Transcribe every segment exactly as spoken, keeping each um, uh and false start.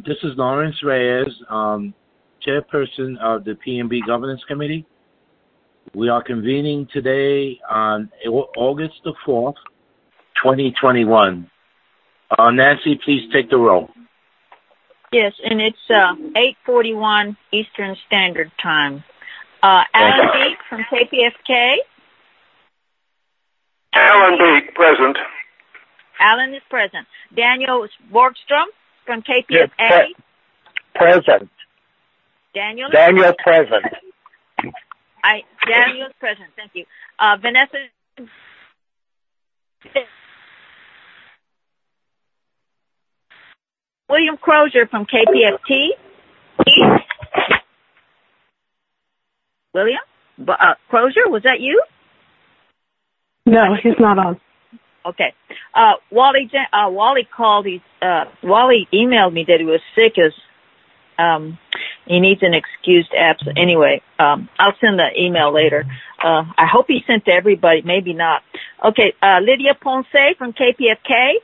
This is Lawrence Reyes, um, chairperson of the P N B Governance Committee. We are convening today on August the fourth, twenty twenty-one. Uh, Nancy, please take the roll. Yes, and it's uh, eight forty-one Eastern Standard Time. Uh, Alan Beek from K P F K. Alan Beek, present. Alan is present. Daniel Borgstrom from K P F A. Yes, pre- present. Daniel. Daniel present. present. I Daniel is present. Thank you. Uh, Vanessa. William Crozier from K P F T. William uh, Crozier, was that you? No, he's not on. Okay. Uh, Wally, uh, Wally called, he's, uh, Wally emailed me that he was sick as, um, he needs an excused absence. Anyway, um, I'll send the email later. Uh, I hope he sent to everybody, maybe not. Okay, uh, Lydia Ponce from K P F K.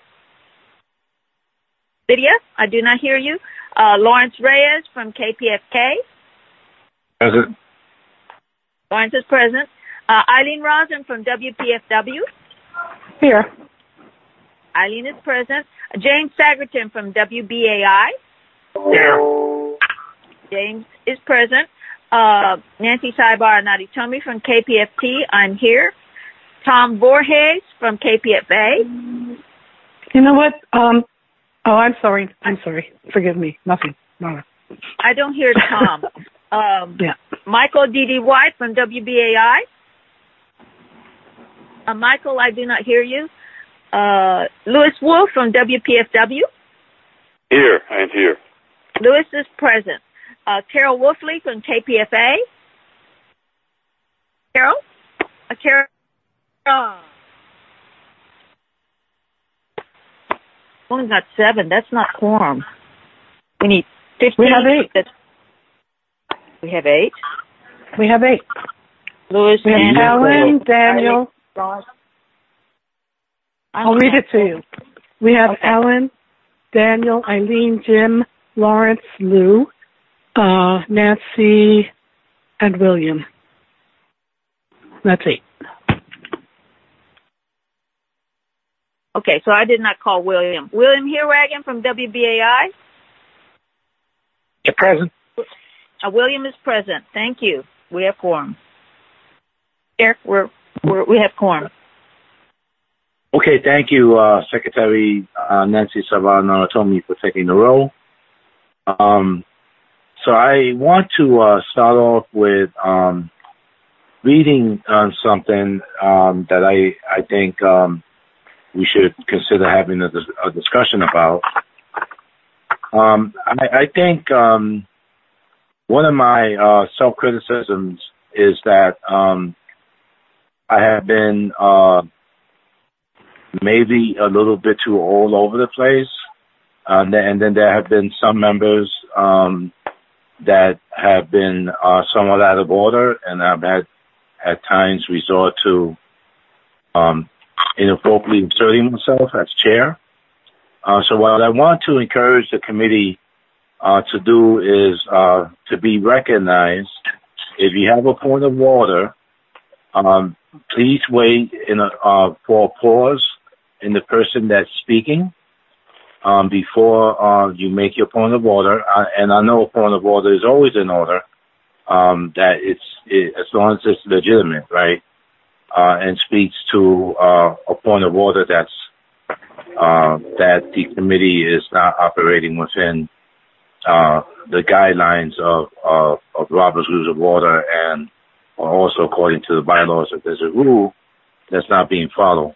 Lydia, I do not hear you. Uh, Lawrence Reyes from K P F K. Present. Lawrence is present. Uh, Eileen Rosen from W P F W. Here. Eileen is present. James Sagerton from W B A I. Here. James is present. Uh, Nancy Saibar Naditomi from K P F T. I'm here. Tom Voorhees from K P F A. You know what? Um, oh, I'm sorry. I'm sorry. Forgive me. Nothing. No. I don't hear Tom. um, yeah. Michael D D. White from W B A I. Uh, Michael, I do not hear you. Uh, Louis Wolf from W P F W. Here, I am here. Louis is present. Uh, Carol Wolfley from K P F A. Carol? Uh, Carol? Uh, only got seven. That's not quorum. We need fifteen. We have eight. That's, we have eight? We have eight. Louis we have and Alan, Daniel. I'll read it to you. We have okay. Alan, Daniel, Eileen, Jim, Lawrence, Lou, uh, Nancy, and William. That's eight. Okay, so I did not call William. William Heerwagen from W B A I? You're present. Uh, William is present. Thank you. We have quorum. Eric, we're, we're, we have quorum. Okay, thank you, uh, Secretary uh, Nancy Saibar-Naratomi, for taking the role. Um, so I want to uh, start off with um, reading on something um, that I I think um, we should consider having a, a discussion about. Um, I, I think um, one of my uh, self-criticisms is that um, I have been uh, maybe a little bit too all over the place. Uh, and then there have been some members um, that have been uh, somewhat out of order, and I've had at times resort to um, inappropriately inserting myself as chair. Uh, so what I want to encourage the committee uh, to do is uh, to be recognized. If you have a point of order, um, please wait in a, uh, for a pause in the person that's speaking um, before uh, you make your point of order. Uh, and I know a point of order is always in order, um, that it's it, as long as it's legitimate, right, uh, and speaks to uh, a point of order that's uh, that the committee is not operating within uh, the guidelines of, of, of Robert's Rules of Order, and also according to the bylaws, if there's a rule that's not being followed.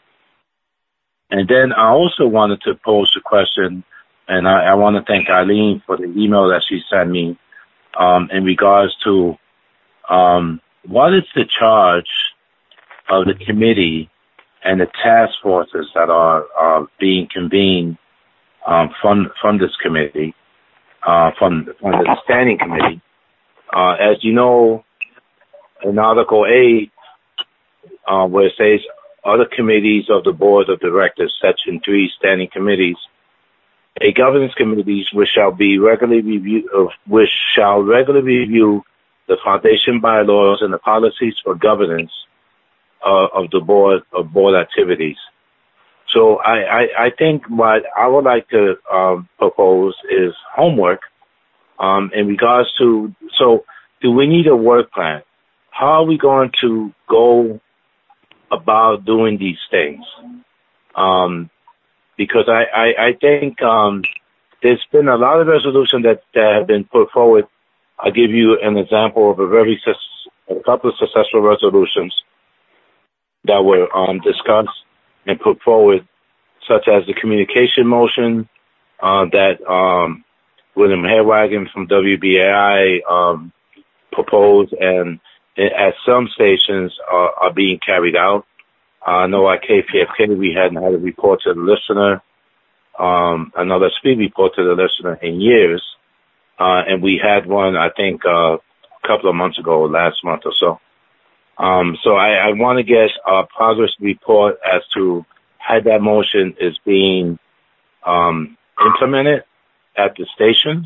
And then I also wanted to pose a question, and I, I want to thank Eileen for the email that she sent me um, in regards to um, what is the charge of the committee and the task forces that are, are being convened um, from from this committee, uh, from, from the standing committee. Uh, as you know, in Article eight, uh, where it says other committees of the board of directors, section three, standing committees, a governance committee which shall be regularly review, uh, which shall regularly review the foundation bylaws and the policies for governance uh, of the board of board activities. So I, I, I think what I would like to um, propose is homework um, in regards to, so do we need a work plan? How are we going to go about doing these things? Um, because I, I, I think um, there's been a lot of resolutions that, that have been put forward. I'll give you an example of a very, a couple of successful resolutions that were um, discussed and put forward, such as the communication motion uh, that um, William Hairwagon from W B A I um, proposed, and at some stations are, are being carried out. I know at K P F K we hadn't had a report to the listener, um, another speed report to the listener in years, uh, and we had one, I think, uh, a couple of months ago, last month or so. Um, so I, I want to get a progress report as to how that motion is being um, implemented at the stations.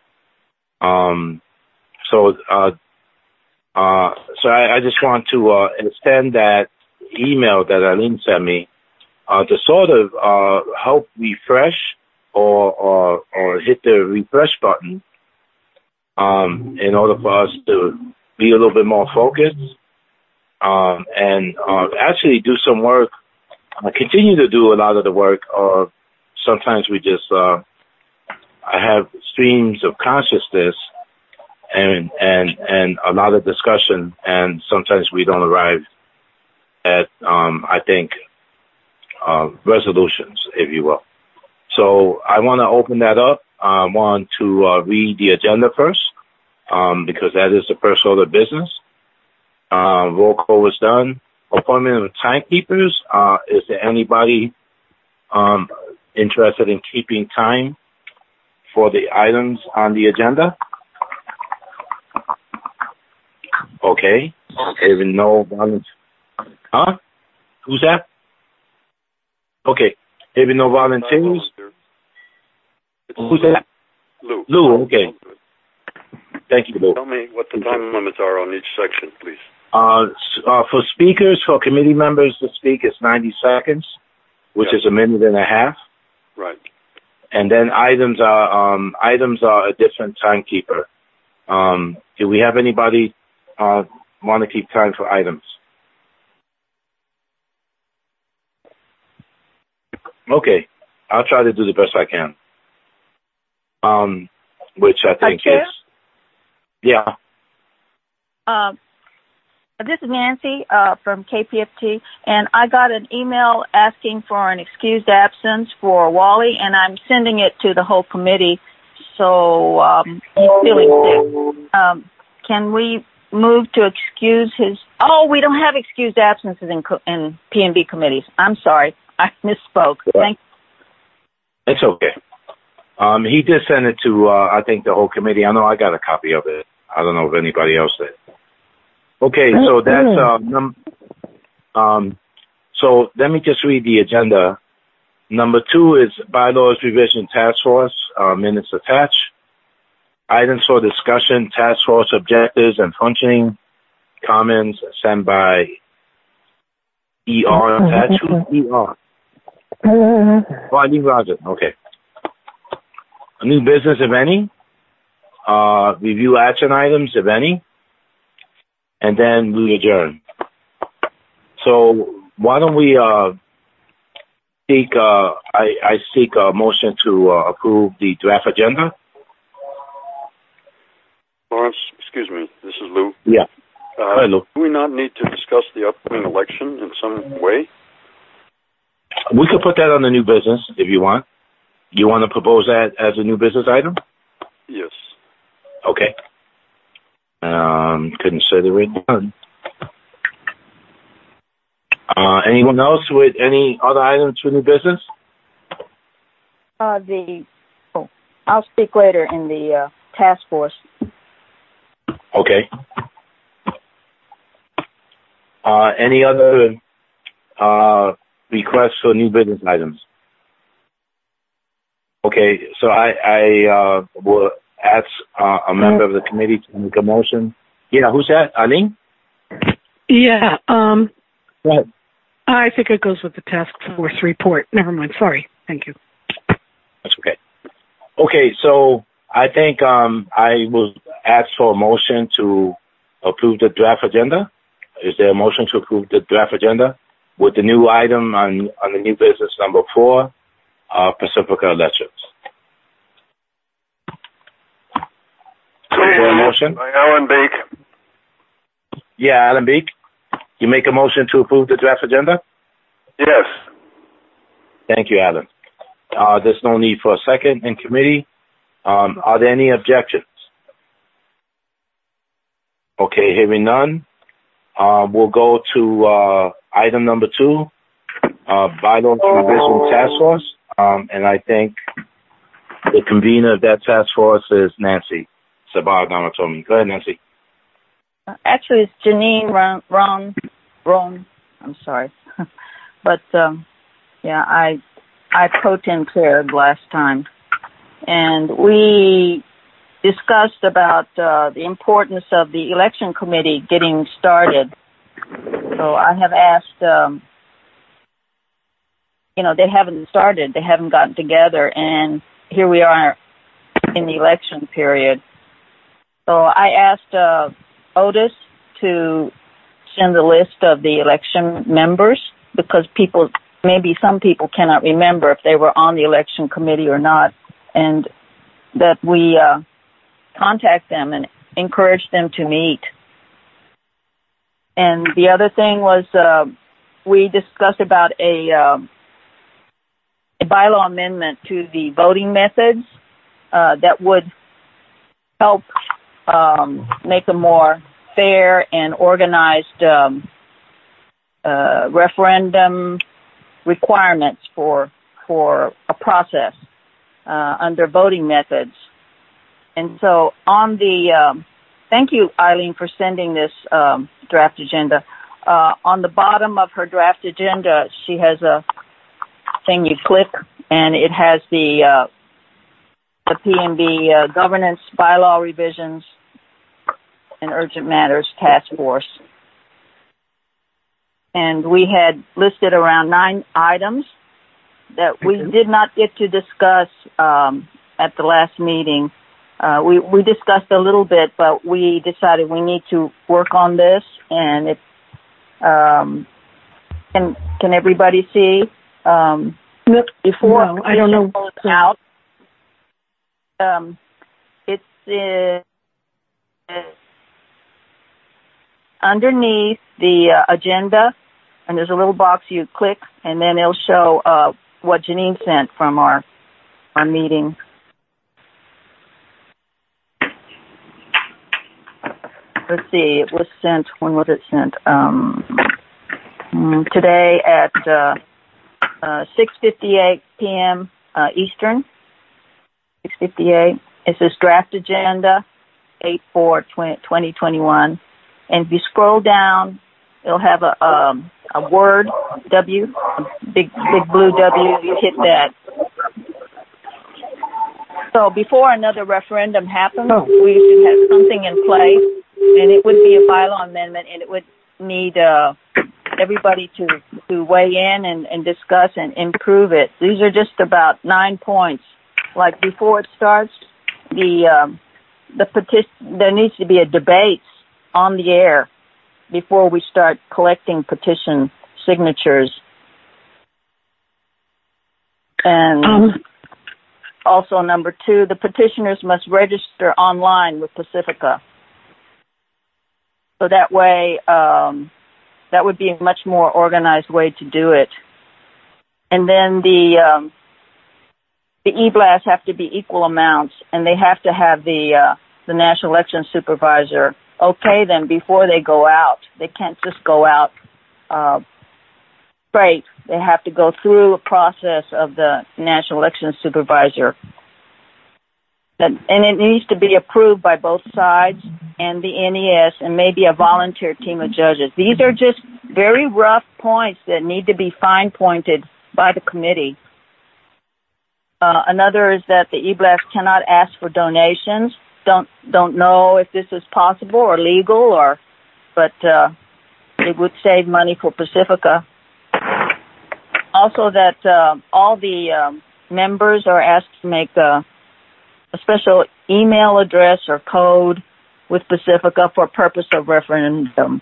Um, so, uh, uh, so I, I just want to uh, extend that email that Eileen sent me uh, to sort of uh, help refresh or, or or hit the refresh button um, in order for us to be a little bit more focused um, and uh, actually do some work. I continue to do a lot of the work. Or sometimes we just uh, I have streams of consciousness and and and a lot of discussion, and sometimes we don't arrive at, um, I think, uh, resolutions, if you will. So I want to open that up. I want to uh, read the agenda first, um, because that is the first order of business. Uh, roll call was done. Appointment of timekeepers. Uh, is there anybody um, interested in keeping time for the items on the agenda? Okay. Even no volunteers. Huh? Who's that? Okay. Maybe no volunteers? Who's that? Lou. Lou, okay. Thank you, Lou. Tell me what the time limits are on each section, please. Uh, uh, for speakers, for committee members to speak, it's ninety seconds, which Yep. is a minute and a half. Right. And then items are, um, items are a different timekeeper. Um, do we have anybody, uh, want to keep time for items? Okay, I'll try to do the best I can. Um, which I think uh, Chair? is, yeah. Uh, this is Nancy uh, from K P F T, and I got an email asking for an excused absence for Wally, and I'm sending it to the whole committee. So um, he's feeling sick. Um, can we move to excuse his? Oh, we don't have excused absences in in P and B committees. I'm sorry. I misspoke. Yeah. Thank you. It's okay. Um, he did send it to, uh, I think, the whole committee. I know I got a copy of it. I don't know if anybody else did. Okay, so that's, uh, num- um, so let me just read the agenda. Number two is bylaws revision task force, uh, minutes attached. Items for discussion, task force objectives and functioning. Comments sent by E R attached. Who's E R? Oh, I need Roger. Okay. A new business, if any. Uh, review action items, if any. And then we adjourn. So why don't we uh, seek? Uh, I, I seek a motion to uh, approve the draft agenda. Lawrence, excuse me. This is Lou. Yeah. Uh, Hi, Lou. Do we not need to discuss the upcoming election in some way? We could put that on the new business if you want. You want to propose that as a new business item? Yes. Okay. Um, consider it done. Uh, anyone else with any other items for new business? Uh, the oh, I'll speak later in the uh, task force. Okay. Uh, any other uh, requests for new business items? Okay, so I, I uh, will ask uh, a member of the committee to make a motion. Yeah, who's that? Eileen? Yeah, um, Go ahead. I think it goes with the task force report. Never mind. Sorry. Thank you. That's okay. Okay, so I think um, I will ask for a motion to approve the draft agenda. Is there a motion to approve the draft agenda with the new item on, on the new business number four, uh, Pacifica Electric? Is there a motion? By Alan Bake. Yeah, Alan Beek. You make a motion to approve the draft agenda? Yes. Thank you, Alan. Uh, there's no need for a second in committee. Um, are there any objections? Okay, hearing none. Uh, we'll go to uh, item number two, uh, bylaws revision task force. Um, and I think the convener of that task force is Nancy Sabar Gamatomi. Go ahead, Nancy. Actually, it's Janine Ron, Ron, Ron I'm sorry. but, um, yeah, I, I pro-tem chaired last time. And we discussed about uh, the importance of the election committee getting started. So I have asked, um, you know, they haven't started. They haven't gotten together. And here we are in the election period. So I asked uh, Otis to send the list of the election members because people, maybe some people cannot remember if they were on the election committee or not, and that we uh, contact them and encourage them to meet. And the other thing was uh, we discussed about a, uh, a bylaw amendment to the voting methods uh, that would help um, make a more fair and organized um, uh, referendum requirements for for a process uh, under voting methods. And so on the, um, thank you, Eileen, for sending this um, draft agenda. Uh, on the bottom of her draft agenda, she has a thing you click, and it has the uh, the P M B uh, governance bylaw revisions and urgent matters task force. And we had listed around nine items that we did not get to discuss um, at the last meeting. Uh, we, we discussed a little bit, but we decided we need to work on this. And it, um, can can everybody see? Um, before no, I don't know. Goes out, um, it's uh, underneath the uh, agenda, and there's a little box you click, and then it'll show uh, what Janine sent from our our meeting. Let's see, it was sent, when was it sent? Um, today at uh, uh, six fifty-eight p.m. Uh, Eastern, six fifty-eight. It says draft agenda, eight four twenty twenty-one. And if you scroll down, it'll have a um, a word, W, a big, big blue W. You hit that. So before another referendum happens, oh. we should have something in place. And it would be a bylaw amendment, and it would need uh, everybody to, to weigh in and, and discuss and improve it. These are just about nine points. Like before it starts, the um, the petition, there needs to be a debate on the air before we start collecting petition signatures. And um. also number two, the petitioners must register online with Pacifica. So that way, um, that would be a much more organized way to do it. And then the um, the e-blasts have to be equal amounts, and they have to have the uh, the National Election Supervisor okay them before they go out. They can't just go out uh, straight. They have to go through a process of the National Election Supervisor. And it needs to be approved by both sides and the N E S and maybe a volunteer team of judges. These are just very rough points that need to be fine-pointed by the committee. Uh, another is that the E-Blast cannot ask for donations. Don't don't know if this is possible or legal, or but uh, it would save money for Pacifica. Also, that uh, all the um, members are asked to make a, a special email address or code with Pacifica for purpose of referendum.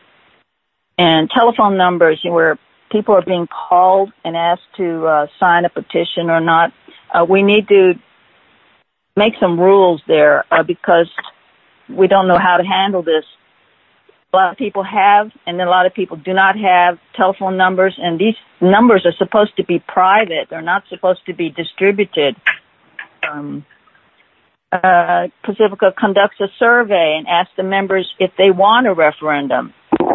And telephone numbers where people are being called and asked to uh, sign a petition or not. Uh, we need to make some rules there uh, because we don't know how to handle this. A lot of people have, and then a lot of people do not have telephone numbers, and these numbers are supposed to be private. They're not supposed to be distributed. Um, uh, Pacifica conducts a survey and asks the members if they want a referendum.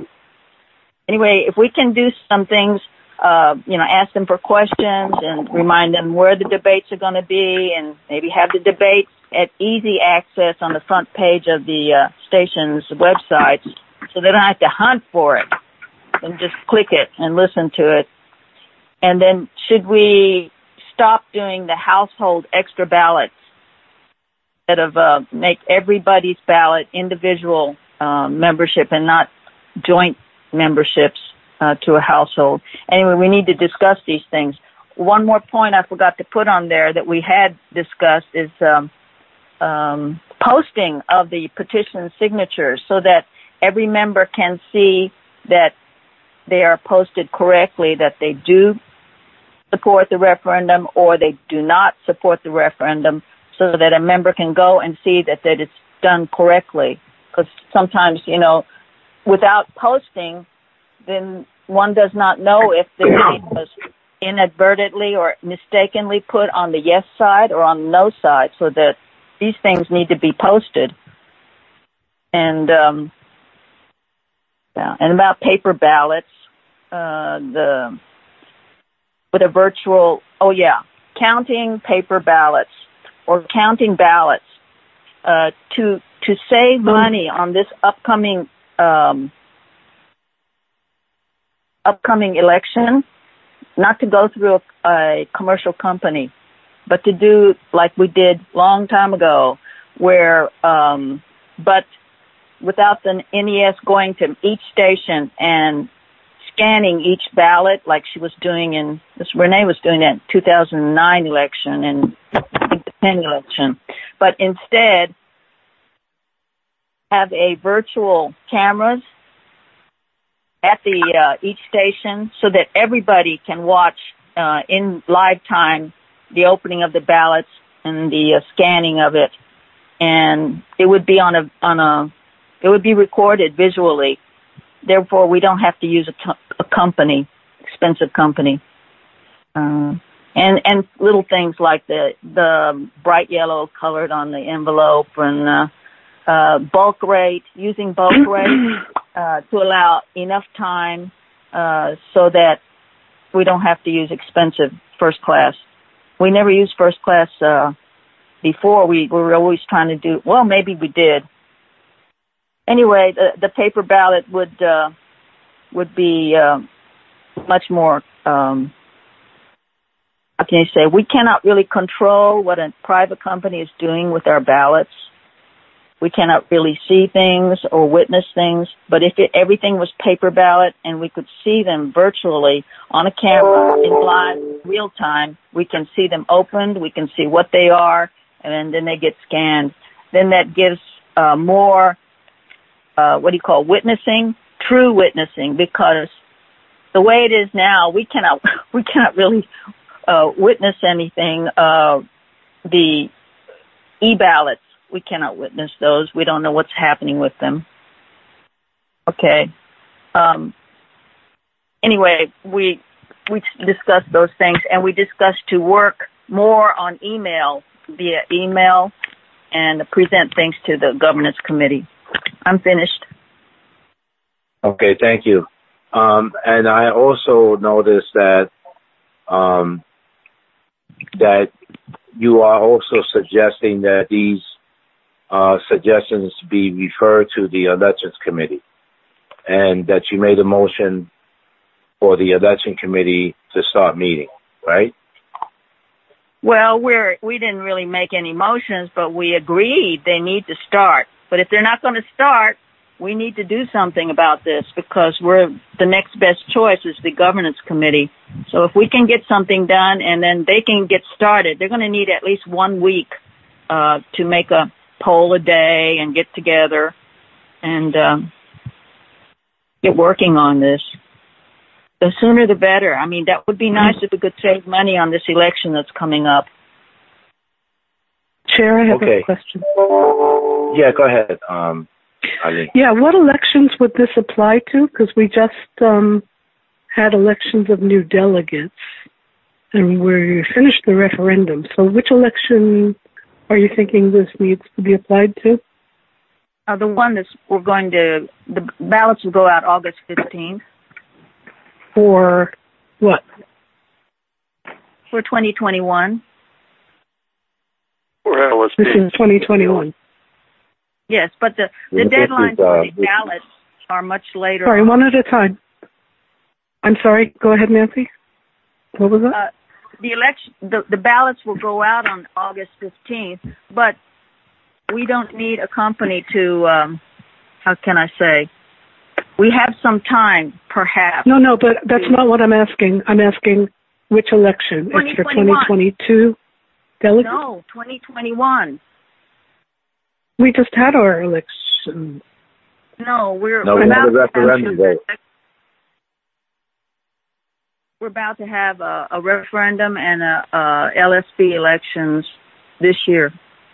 Anyway, if we can do some things, uh, you know, ask them for questions and remind them where the debates are going to be, and maybe have the debates at easy access on the front page of the uh, station's websites, so they don't have to hunt for it and just click it and listen to it. And then should we stop doing the household extra ballots instead of uh, make everybody's ballot individual uh, membership and not joint memberships uh, to a household? Anyway, we need to discuss these things. One more point I forgot to put on there that we had discussed is um, um, posting of the petition signatures so that every member can see that they are posted correctly, that they do support the referendum or they do not support the referendum, so that a member can go and see that, that it's done correctly. Because sometimes, you know, without posting, then one does not know if the name was inadvertently or mistakenly put on the yes side or on the no side, so that these things need to be posted. And, um, yeah, and about paper ballots, uh, the, with a virtual, oh yeah, counting paper ballots or counting ballots, uh, to, to save money on this upcoming, um, upcoming election, not to go through a, a commercial company, but to do like we did long time ago, where, um, but without the N E S going to each station and scanning each ballot like she was doing in, this Renee was doing that in two thousand nine election and I think the ten election, but instead have a virtual cameras at the uh, each station so that everybody can watch uh, in live time the opening of the ballots and the uh, scanning of it, and it would be on a on a it would be recorded visually. Therefore, we don't have to use a, co- a company, expensive company, uh, and and little things like the the bright yellow colored on the envelope and uh, uh, bulk rate, using bulk rate uh, to allow enough time uh, so that we don't have to use expensive first class. We never used first class uh, before. We, we were always trying to do, well, maybe we did. Anyway, the, the paper ballot would uh, would be uh, much more, um, how can you say, we cannot really control what a private company is doing with our ballots. We cannot really see things or witness things, but if it, everything was paper ballot and we could see them virtually on a camera in live real time, we can see them opened, we can see what they are, and then they get scanned. Then that gives uh, more Uh, what do you call witnessing? True witnessing, because the way it is now, we cannot we cannot really uh, witness anything. Uh, the e-ballots, we cannot witness those. We don't know what's happening with them. Okay. Um, anyway, we we discussed those things, and we discussed to work more on email via email and present things to the governance committee. I'm finished. Okay, thank you. Um, and I also noticed that um, that you are also suggesting that these uh, suggestions be referred to the elections committee, and that you made a motion for the election committee to start meeting, right? Well, we're, we didn't really make any motions, but we agreed they need to start. But if they're not going to start, we need to do something about this because we're, the next best choice is the governance committee. So if we can get something done and then they can get started, they're going to need at least one week, uh, to make a poll a day and get together and, um, get working on this. The sooner the better. I mean, that would be nice if we could save money on this election that's coming up. Chair, I have Okay. a question. Yeah, go ahead, um, Eileen. Yeah, what elections would this apply to? Because we just um, had elections of new delegates, and we finished the referendum. So which election are you thinking this needs to be applied to? Uh, the one that's we're going to, the ballots will go out August fifteenth. For what? For twenty twenty-one. Or L S P. This is twenty twenty-one. Yes, but the, the Yeah, this deadlines is, for uh, the ballots are much later. Sorry, on. one at a time. I'm sorry. Go ahead, Nancy. What was that? Uh, the election, the, the ballots will go out on August fifteenth, but we don't need a company to, um, how can I say, we have some time, perhaps. No, no, but that's not what I'm asking. I'm asking which election? It's for twenty twenty-two delegates? No, twenty twenty-one. We just had our election. No, we're, No, we're we had about a referendum to have, vote. we're about to have a, a referendum and a, a L S B elections this year.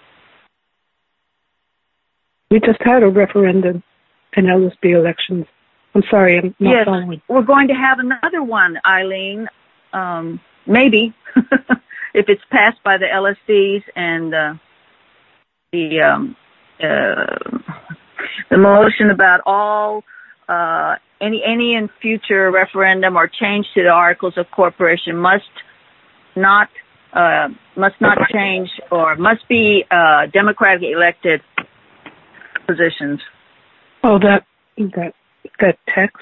We just had a referendum and L S B elections. I'm sorry, I'm not Yes, following. we're going to have another one, Eileen. Um, maybe if it's passed by the L S Ds and uh, the um, uh, the motion about all uh, any any in future referendum or change to the Articles of Corporation must not uh, must not change or must be uh, democratically elected positions. Oh, that that that text.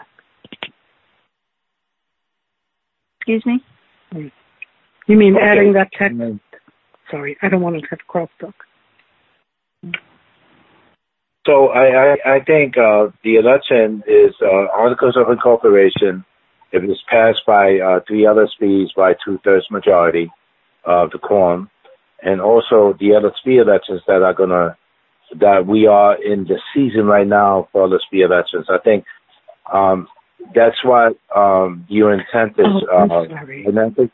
Excuse me? You mean Okay. adding that text? Sorry, I don't want to have crosstalk. So I, I, I think uh, the election is uh, Articles of Incorporation. If it's passed by uh, three L S Bs by two-thirds majority of the quorum, and also the L S B elections that are going to, that we are in the season right now for L S B elections. I think um, that's what um, your intent is, Oh, I'm uh, sorry. Nancy?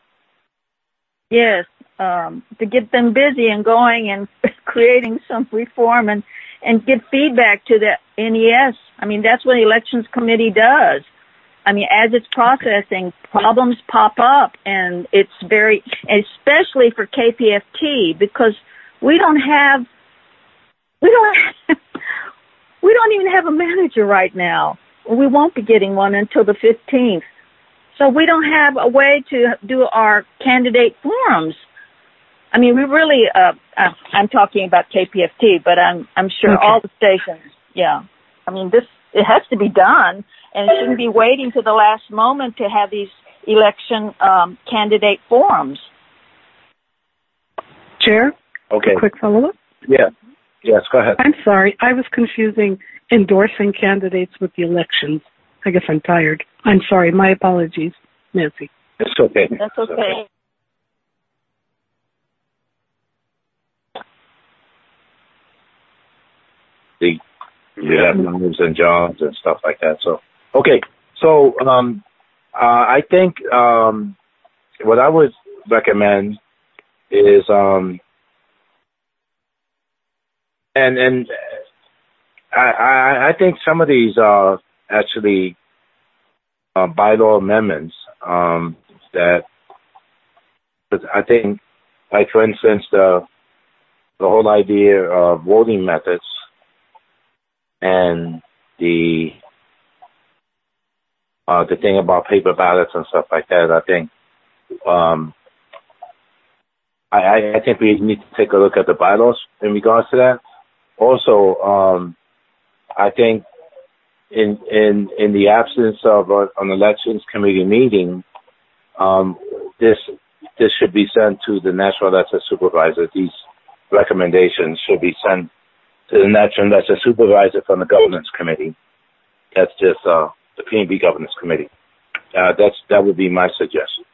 Yes, um, to get them busy and going and creating some reform and, and get feedback to the N E S. I mean, that's what the elections committee does. I mean, as it's processing, problems pop up, and it's very, especially for K P F T, because we don't have, we don't, we don't even have a manager right now. We won't be getting one until the fifteenth. So we don't have a way to do our candidate forums. I mean, we really, uh, uh, I'm talking about K P F T, but I'm, I'm sure Okay. all the stations, yeah. I mean, this, it has to be done, and it shouldn't be waiting to the last moment to have these election, um, candidate forums. Chair, Okay. a quick follow-up. Yeah. Yes, go ahead. I'm sorry, I was confusing endorsing candidates with the elections. I guess I'm tired. I'm sorry. My apologies, Nancy. It's okay. That's okay. The, you have numbers and jobs and stuff like that. So, okay. So, um, uh, I think, um, what I would recommend is, um, and, and I, I, I think some of these are actually, uh, bylaw amendments, um, that, but I think, like for instance, the, the whole idea of voting methods and the uh, the thing about paper ballots and stuff like that, I think um, I, I think we need to take a look at the bylaws in regards to that. Also, um, I think in in in the absence of a, an elections committee meeting, um, this this should be sent to the National Election Supervisor. These recommendations should be sent to the National Election Supervisor from the Governance Committee. That's just uh, the P and B Governance Committee. Uh, that's that would be my suggestion.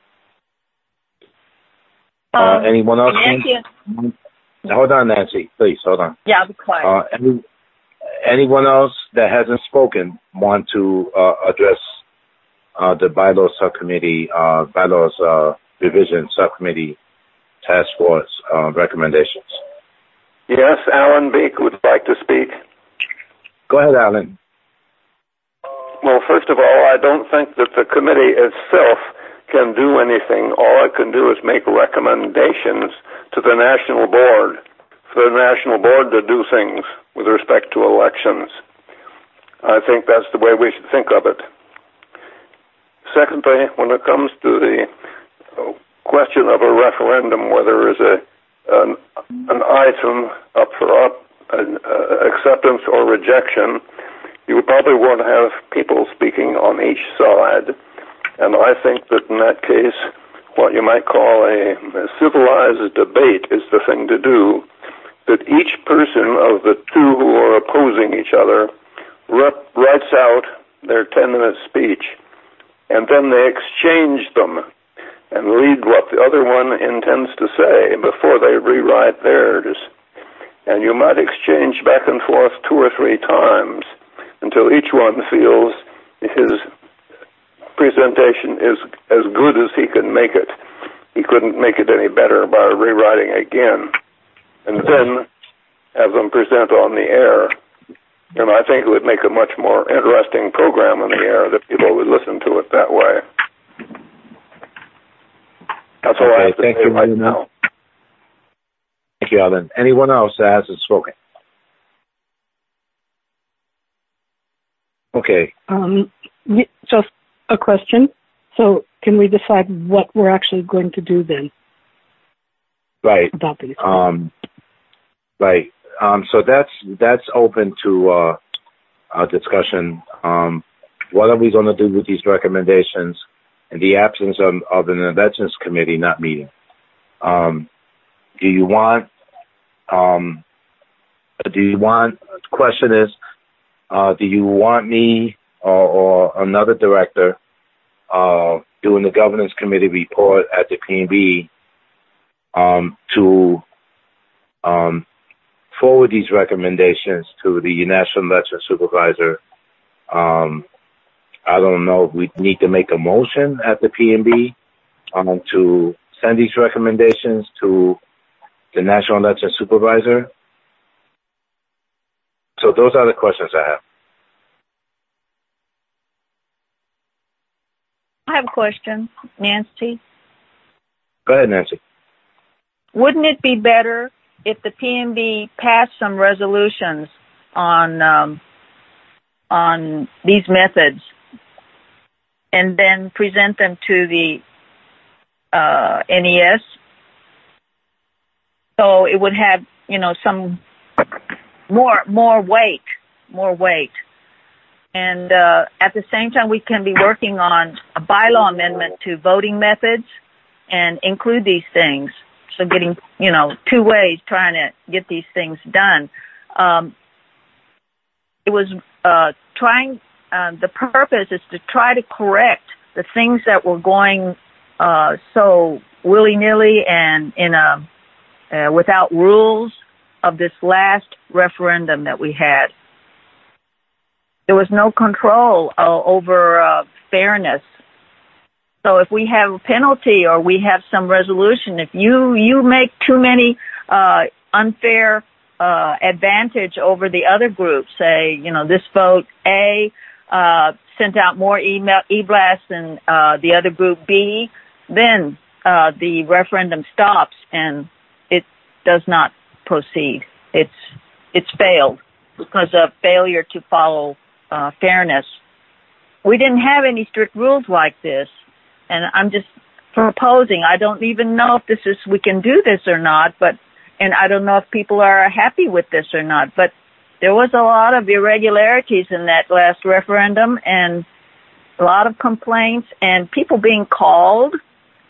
Uh, Um, anyone else? Nancy, Hold on, Nancy, please. Hold on. yeah, I'll be quiet. Uh, any, anyone else that hasn't spoken want to uh, address uh, the bylaws subcommittee, uh, bylaws uh, revision subcommittee task force uh, recommendations? Yes, Alan Beek would like to speak. Go ahead, Alan. Well, first of all, I don't think that the committee itself can do anything. All it can do is make recommendations to the national board, for the national board to do things with respect to elections. I think that's the way we should think of it. Secondly, when it comes to the question of a referendum, whether it's a an, an item up for up, an, uh, acceptance or rejection, you would probably want to have people speaking on each side. And I think that in that case, what you might call a, a civilized debate is the thing to do, that each person of the two who are opposing each other rep- writes out their ten-minute speech, and then they exchange them and read what the other one intends to say before they rewrite theirs. And you might exchange back and forth two or three times until each one feels his presentation is as good as he can make it. He couldn't make it any better by rewriting again. And then have them present on the air. And I think it would make a much more interesting program on the air that people would listen to it that way. That's all Okay, I have to thank say you, right Alan. now. Thank you, Alan. Anyone else that hasn't spoken? Okay. Um, y- just a question. So can we decide what we're actually going to do then Right. about these? Um, right. Um, so that's that's open to uh, uh, discussion. Um, what are we going to do with these recommendations in the absence of, of an elections committee not meeting? Um, do you want? Um, do you want? The question is, uh, do you want me or, or another director uh, doing the governance committee report at the P and B um, to um, forward these recommendations to the National Election Supervisor? Um, I don't know if we need to make a motion at the P and B um, to send these recommendations to the National Election Supervisor. So those are the questions I have. I have a question, Nancy. Go ahead, Nancy. Wouldn't it be better if the P and B passed some resolutions on um, on these methods and then present them to the uh, N E S? So it would have, you know, some more more weight, more weight. And uh, at the same time, we can be working on a bylaw amendment to voting methods and include these things. So getting, you know, two ways trying to get these things done. Um, it was uh, trying, uh, the purpose is to try to correct the things that were going uh, so willy-nilly and in a uh, without rules of this last referendum that we had. There was no control uh, over uh, fairness. So if we have a penalty or we have some resolution, if you, you make too many uh, unfair uh, advantage over the other group, say, you know, this vote A uh, sent out more email e-blasts than uh, the other group B, then uh, the referendum stops and it does not proceed. It's it's failed because of failure to follow uh, fairness. We didn't have any strict rules like this. And I'm just proposing, I don't even know if this is, we can do this or not, but, and I don't know if people are happy with this or not, but there was a lot of irregularities in that last referendum and a lot of complaints and people being called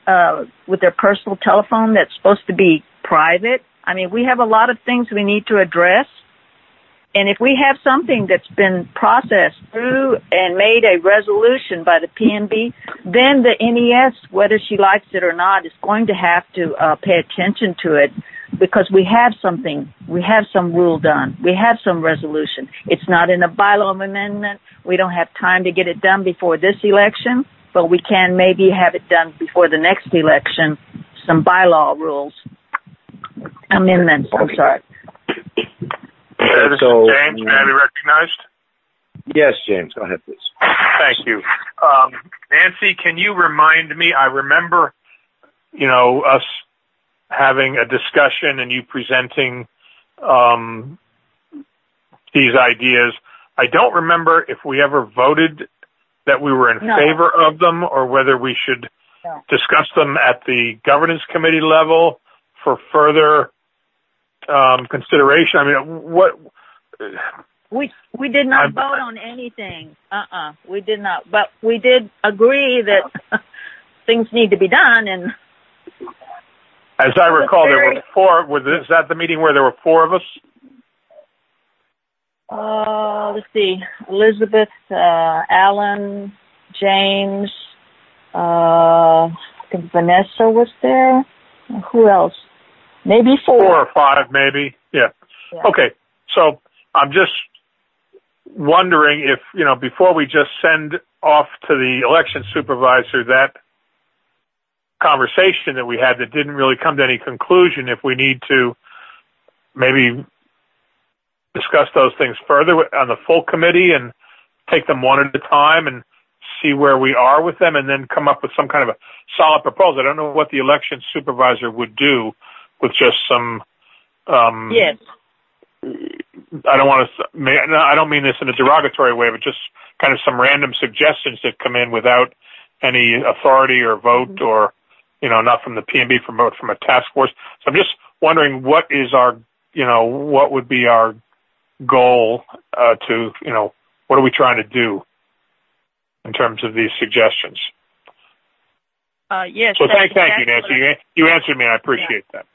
uh, with their personal telephone that's supposed to be private. I mean, we have a lot of things we need to address. And if we have something that's been processed through and made a resolution by the P M B, then the N E S, whether she likes it or not, is going to have to uh, pay attention to it, because we have something, we have some rule done, we have some resolution. It's not in a bylaw amendment. We don't have time to get it done before this election, but we can maybe have it done before the next election, some bylaw rules, amendments, I'm sorry. Uh, this so, is James. May I be recognized? Yes, James. Go ahead, please. Thank you. Um, Nancy, can you remind me? I remember, you know, us having a discussion and you presenting um, these ideas. I don't remember if we ever voted that we were in no. favor of them, or whether we should no. discuss them at the governance committee level for further Um, consideration. I mean, what? We we did not I'm, vote on anything. Uh-uh. We did not. But we did agree that things need to be done. And as I recall, very, there were four. Was is that the meeting where there were four of us? Uh, let's see. Elizabeth, uh, Alan, James. Uh, I think Vanessa was there. Who else? Maybe four. Four or five, maybe. Yeah. yeah. Okay. So I'm just wondering if, you know, before we just send off to the election supervisor that conversation that we had that didn't really come to any conclusion, if we need to maybe discuss those things further on the full committee and take them one at a time and see where we are with them, and then come up with some kind of a solid proposal. I don't know what the election supervisor would do with just some, um, yes. I don't want to, I don't mean this in a derogatory way, but just kind of some random suggestions that come in without any authority or vote, or, you know, not from the P M B, from, from a task force. So I'm just wondering what is our, you know, what would be our goal, uh, to, you know, what are we trying to do in terms of these suggestions? Uh, yes. So thank, thank you, Nancy. You, you answered me, and I appreciate yeah. that.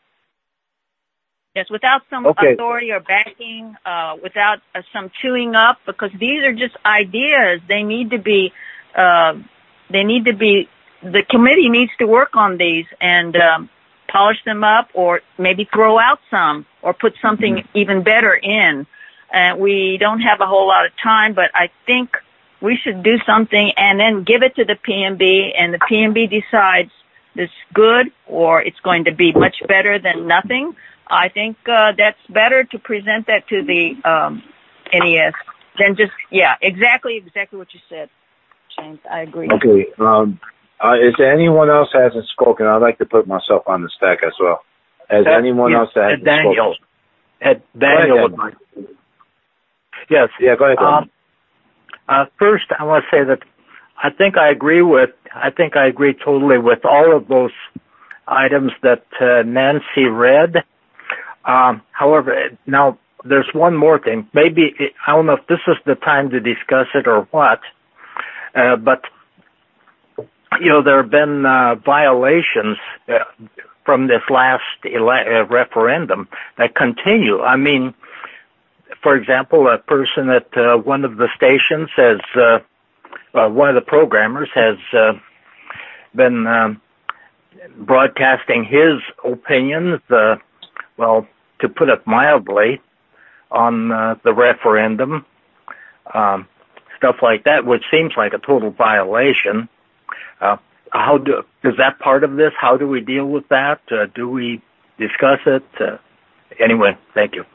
Yes, without some okay. authority or backing, uh, without uh, some chewing up, because these are just ideas. They need to be, uh, they need to be, the committee needs to work on these and um, polish them up, or maybe throw out some, or put something mm-hmm. even better in. Uh, we don't have a whole lot of time, but I think we should do something and then give it to the P M B, and the P M B decides it's good or it's going to be much better than nothing. I think uh, that's better to present that to the um, N E S than just, yeah, exactly, exactly what you said, James. I agree. Okay. Um, uh, is there anyone else that hasn't spoken? I'd like to put myself on the stack as well. Has that, anyone yes, else that hasn't Daniel. spoken? Ed, Daniel ahead, would like. Yes. Yeah, go ahead. Um, uh, first, I want to say that I think I agree with, I think I agree totally with all of those items that uh, Nancy read. Um, however, now there's one more thing. Maybe, I don't know if this is the time to discuss it or what, uh, but, you know, there have been uh, violations uh, from this last ele- uh, referendum that continue. I mean, for example, a person at uh, one of the stations has, uh, uh, one of the programmers has uh, been um, broadcasting his opinions, uh, well, to put it mildly, on uh, the referendum, um, stuff like that, which seems like a total violation. Uh, how do, is that part of this? How do we deal with that? Uh, do we discuss it? Uh, anyway, thank you.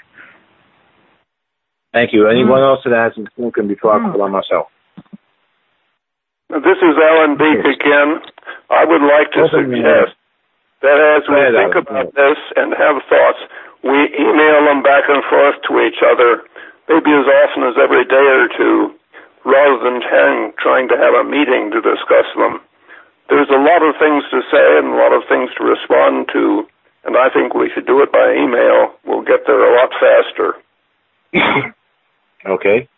Thank you. Anyone else that hasn't spoken before I call on myself? This is Alan Beek again. I would like to suggest that as we think about this and have thoughts, we email them back and forth to each other, maybe as often as every day or two, rather than hang, trying to have a meeting to discuss them. There's a lot of things to say and a lot of things to respond to, and I think we should do it by email. We'll get there a lot faster. Okay.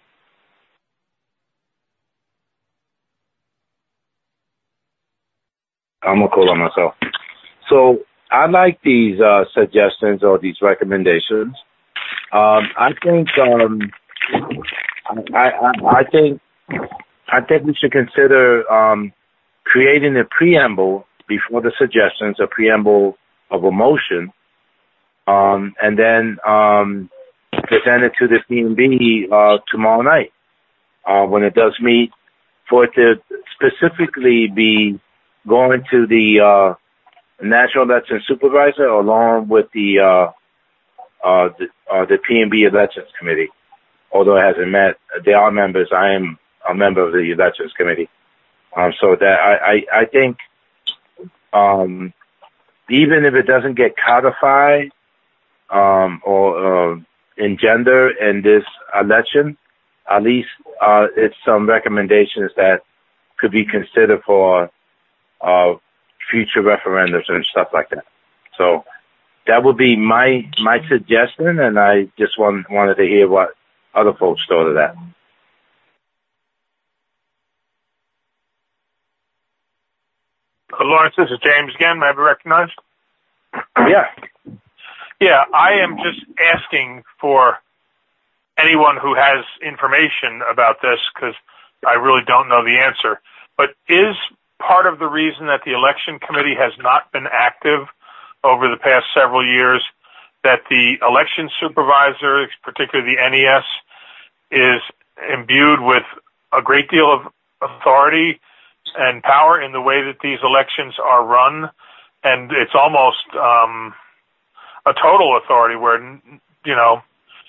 I'm going to call on myself. So I like these uh, suggestions or these recommendations. Um, I think um, I, I, I think I think we should consider um, creating a preamble before the suggestions, a preamble of a motion, um, and then um, present it to the P N B uh, tomorrow night uh, when it does meet, for it to specifically be going to the uh, National Election Supervisor along with the uh, uh, the, uh, the P N B Elections Committee. Although it hasn't met, they are members. I am a member of the Elections Committee. Um, so that I, I, I think um, even if it doesn't get codified um, or uh, engender in this election, at least uh, it's some recommendations that could be considered for uh, future referendums and stuff like that. So that would be my my suggestion, and I just want, wanted to hear what other folks thought of that. Uh, Lawrence, this is James again. May I be recognized? Yeah. Yeah, I am just asking for anyone who has information about this, because I really don't know the answer. But is part of the reason that the election committee has not been active over the past several years that the election supervisor, particularly the N E S, is imbued with a great deal of authority and power in the way that these elections are run, and it's almost um, a total authority where, you know,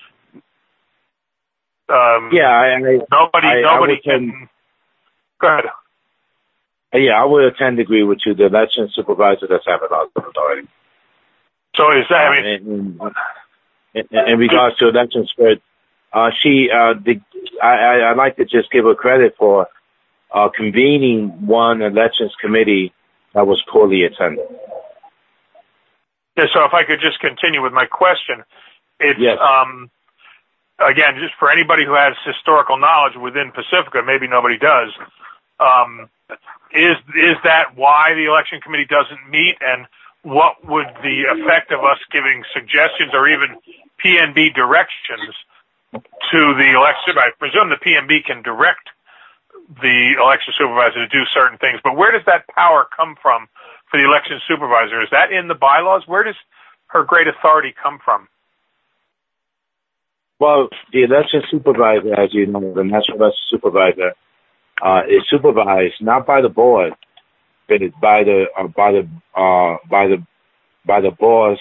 um, yeah, I, I, nobody, I, nobody I can. Tend, go ahead. Yeah, I would tend to agree with you. The election supervisor does have a lot of authority. So is that, I mean, in, in, in regards to election spirit, uh, she, uh, the, I, I, I'd like to just give her credit for uh, convening one elections committee that was poorly attended. Yeah, so if I could just continue with my question, it's, yes. um, again, just for anybody who has historical knowledge within Pacifica, maybe nobody does, um, is, is that why the election committee doesn't meet, and what would the effect of us giving suggestions or even P N B directions to the election? I presume the P N B can direct the election supervisor to do certain things, but where does that power come from for the election supervisor? Is that in the bylaws? Where does her great authority come from? Well, the election supervisor, as you know, the national election supervisor, uh, is supervised not by the board, but it's by the uh, by the uh, by the by the boss.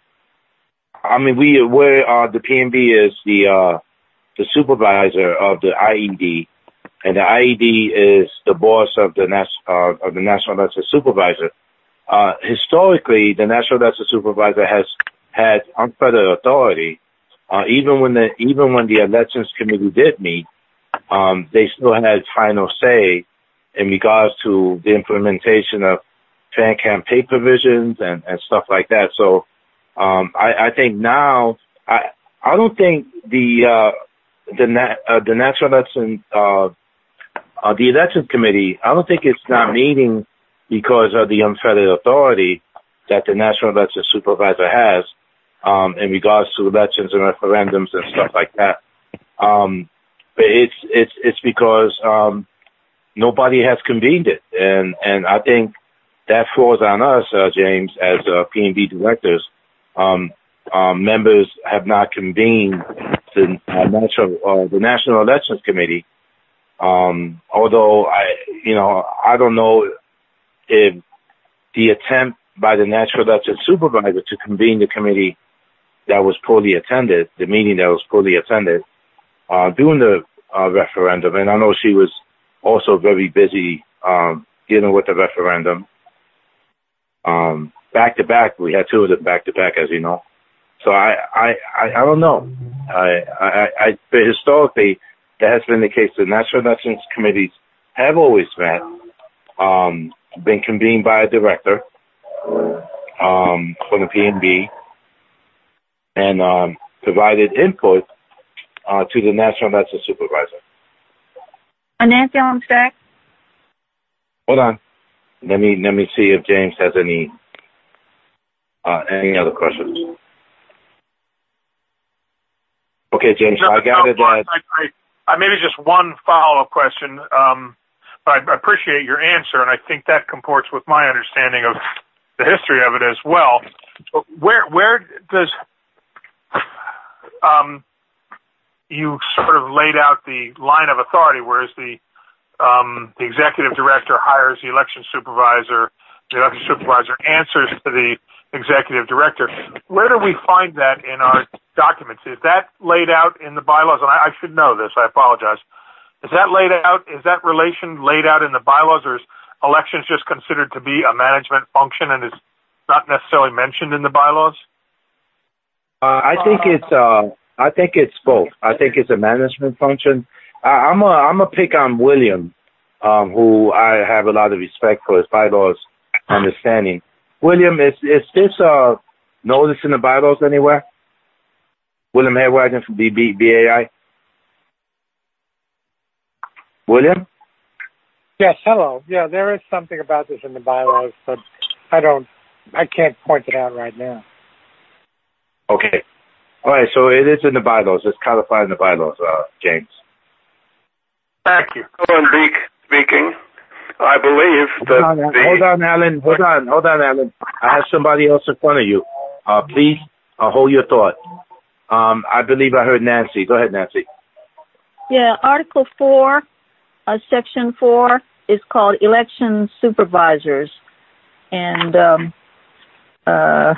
I mean, we we're uh, the P N B is the uh, the supervisor of the I E D, and the I E D is the boss of the nas- uh, of the national election supervisor. Uh, historically, the national election supervisor has had unfettered authority. Uh, even when the even when the elections committee did meet, um, they still had final say in regards to the implementation of fan campaign provisions and, and stuff like that. So um, I, I think now I I don't think the uh, the na- uh, the national election uh, uh, the election committee, I don't think it's not meeting because of the unfettered authority that the national election supervisor has um, in regards to elections and referendums and stuff like that. Um, but it's it's it's because um, nobody has convened it, and and I think that falls on us, uh, James, as uh, P N B directors. Um, um, members have not convened the uh, national uh, the National Elections Committee. Um, although I, you know, I don't know if the attempt by the National Election Supervisor to convene the committee that was poorly attended, the meeting that was poorly attended, uh, during the uh, referendum, and I know she was also very busy um, dealing with the referendum. Um, back to back, we had two of them back to back, as you know. So I, I, I, I don't know. I, I, I, but historically, that has been the case. The National Elections Committees have always met, um, been convened by a director um, from the P N B, and um, provided input uh, to the National Election Supervisor. Uh, Nancy Olmsted? Hold on. let me let me see if James has any uh, any other questions. Okay, James, no, I gathered no, that. I, I, I maybe just one follow-up question. Um, I appreciate your answer, and I think that comports with my understanding of the history of it as well. But where where does um, you sort of laid out the line of authority, whereas the um, the executive director hires the election supervisor, the election supervisor answers to the executive director. Where do we find that in our documents? Is that laid out in the bylaws? And I, I should know this. I apologize. Is that laid out? Is that relation laid out in the bylaws, or is elections just considered to be a management function and is not necessarily mentioned in the bylaws? Uh, I think it's uh, I think it's both. I think it's a management function. I, I'm a I'm a pick on William, um, who I have a lot of respect for his bylaws understanding. William, is is this uh notice in the bylaws anywhere? William Hayward from B A I. William? Yes, hello. Yeah, there is something about this in the bylaws, but I don't, I can't point it out right now. Okay. All right, so it is in the bylaws. It's codified in the bylaws, uh, James. Thank you. Alan Beek speaking. I believe that hold on, the... hold on, Alan. Hold on, hold on, Alan. I have somebody else in front of you. Uh, please uh, hold your thought. Um, I believe I heard Nancy. Go ahead, Nancy. Yeah, Article four, uh, Section four is called Election Supervisors. And um, uh,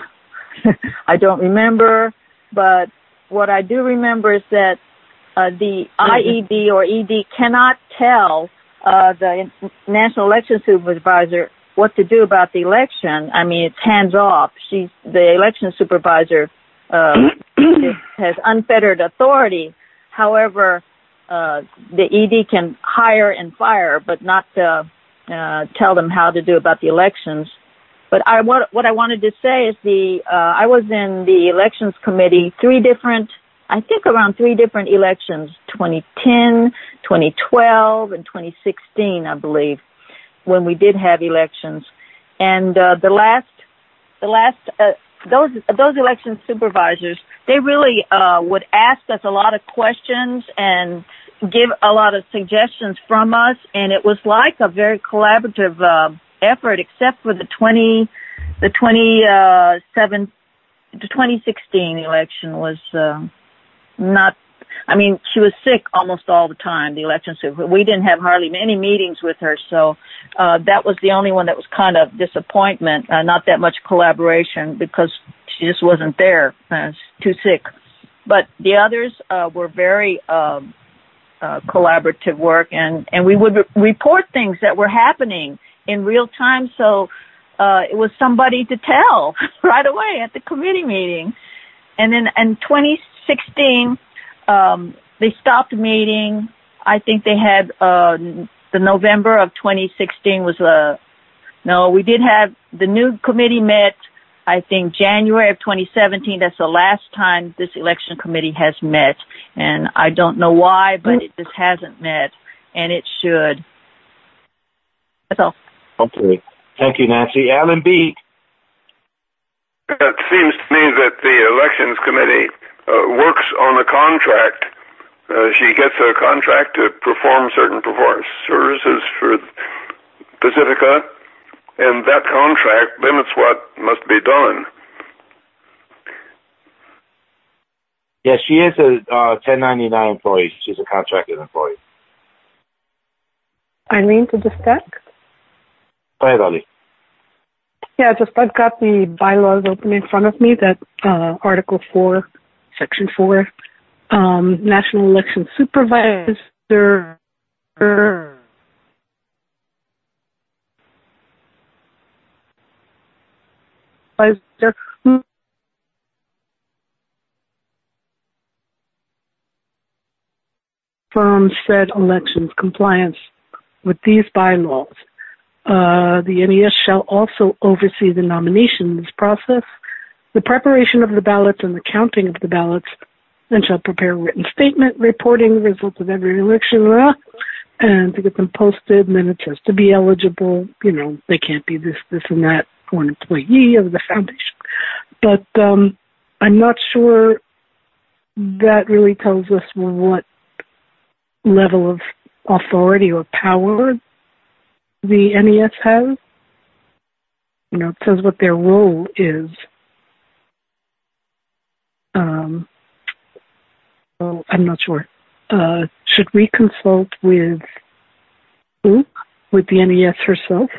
I don't remember, but what I do remember is that uh, the I E D or E D cannot tell uh, the National Election Supervisor what to do about the election. I mean, it's hands off. She's the election supervisor uh, has unfettered authority. However, uh, the E D can hire and fire, but not uh, uh, tell them how to do about the elections. But I, what, what I wanted to say is the, uh, I was in the elections committee, three different, I think around three different elections, twenty ten, twenty twelve, and twenty sixteen, I believe, when we did have elections. And, uh, the last, the last, uh, those, those election supervisors, they really, uh, would ask us a lot of questions and give a lot of suggestions from us. And it was like a very collaborative, uh, effort, except for the twenty, the twenty uh, seven, the twenty sixteen election was uh, not. I mean, she was sick almost all the time. The election super. We didn't have hardly any meetings with her, so uh, that was the only one that was kind of disappointment. Uh, not that much collaboration because she just wasn't there. Uh, too sick. But the others uh, were very um, uh, collaborative work, and and we would re- report things that were happening in real time, so uh it was somebody to tell right away at the committee meeting. And then in twenty sixteen, um they stopped meeting. I think they had uh the November of twenty sixteen was uh no, we did have the new committee met, I think January of twenty seventeen. That's the last time this election committee has met, and I don't know why, but it just hasn't met, and it should. That's all. Okay. Thank you, Nancy. Alan B. It seems to me that the elections committee uh, works on a contract. Uh, she gets a contract to perform certain perform- services for Pacifica, and that contract limits what must be done. Yes, she is a uh, ten ninety-nine employee. She's a contracted employee. Eileen, to just check? Go ahead, Ali. Yeah, just I've got the bylaws open in front of me, that uh, Article four, Section four, um, National Election Supervisor, firm said elections compliance with these bylaws. Uh, the N E S shall also oversee the nominations process, the preparation of the ballots and the counting of the ballots, and shall prepare a written statement reporting the results of every election. Uh, and to get them posted, and then it says to be eligible, you know, they can't be this, this, and that, or an employee of the foundation. But um, I'm not sure that really tells us what level of authority or power the N E S has. You know, it says what their role is. Um, so I'm not sure. Uh, should we consult with who? With the N E S herself?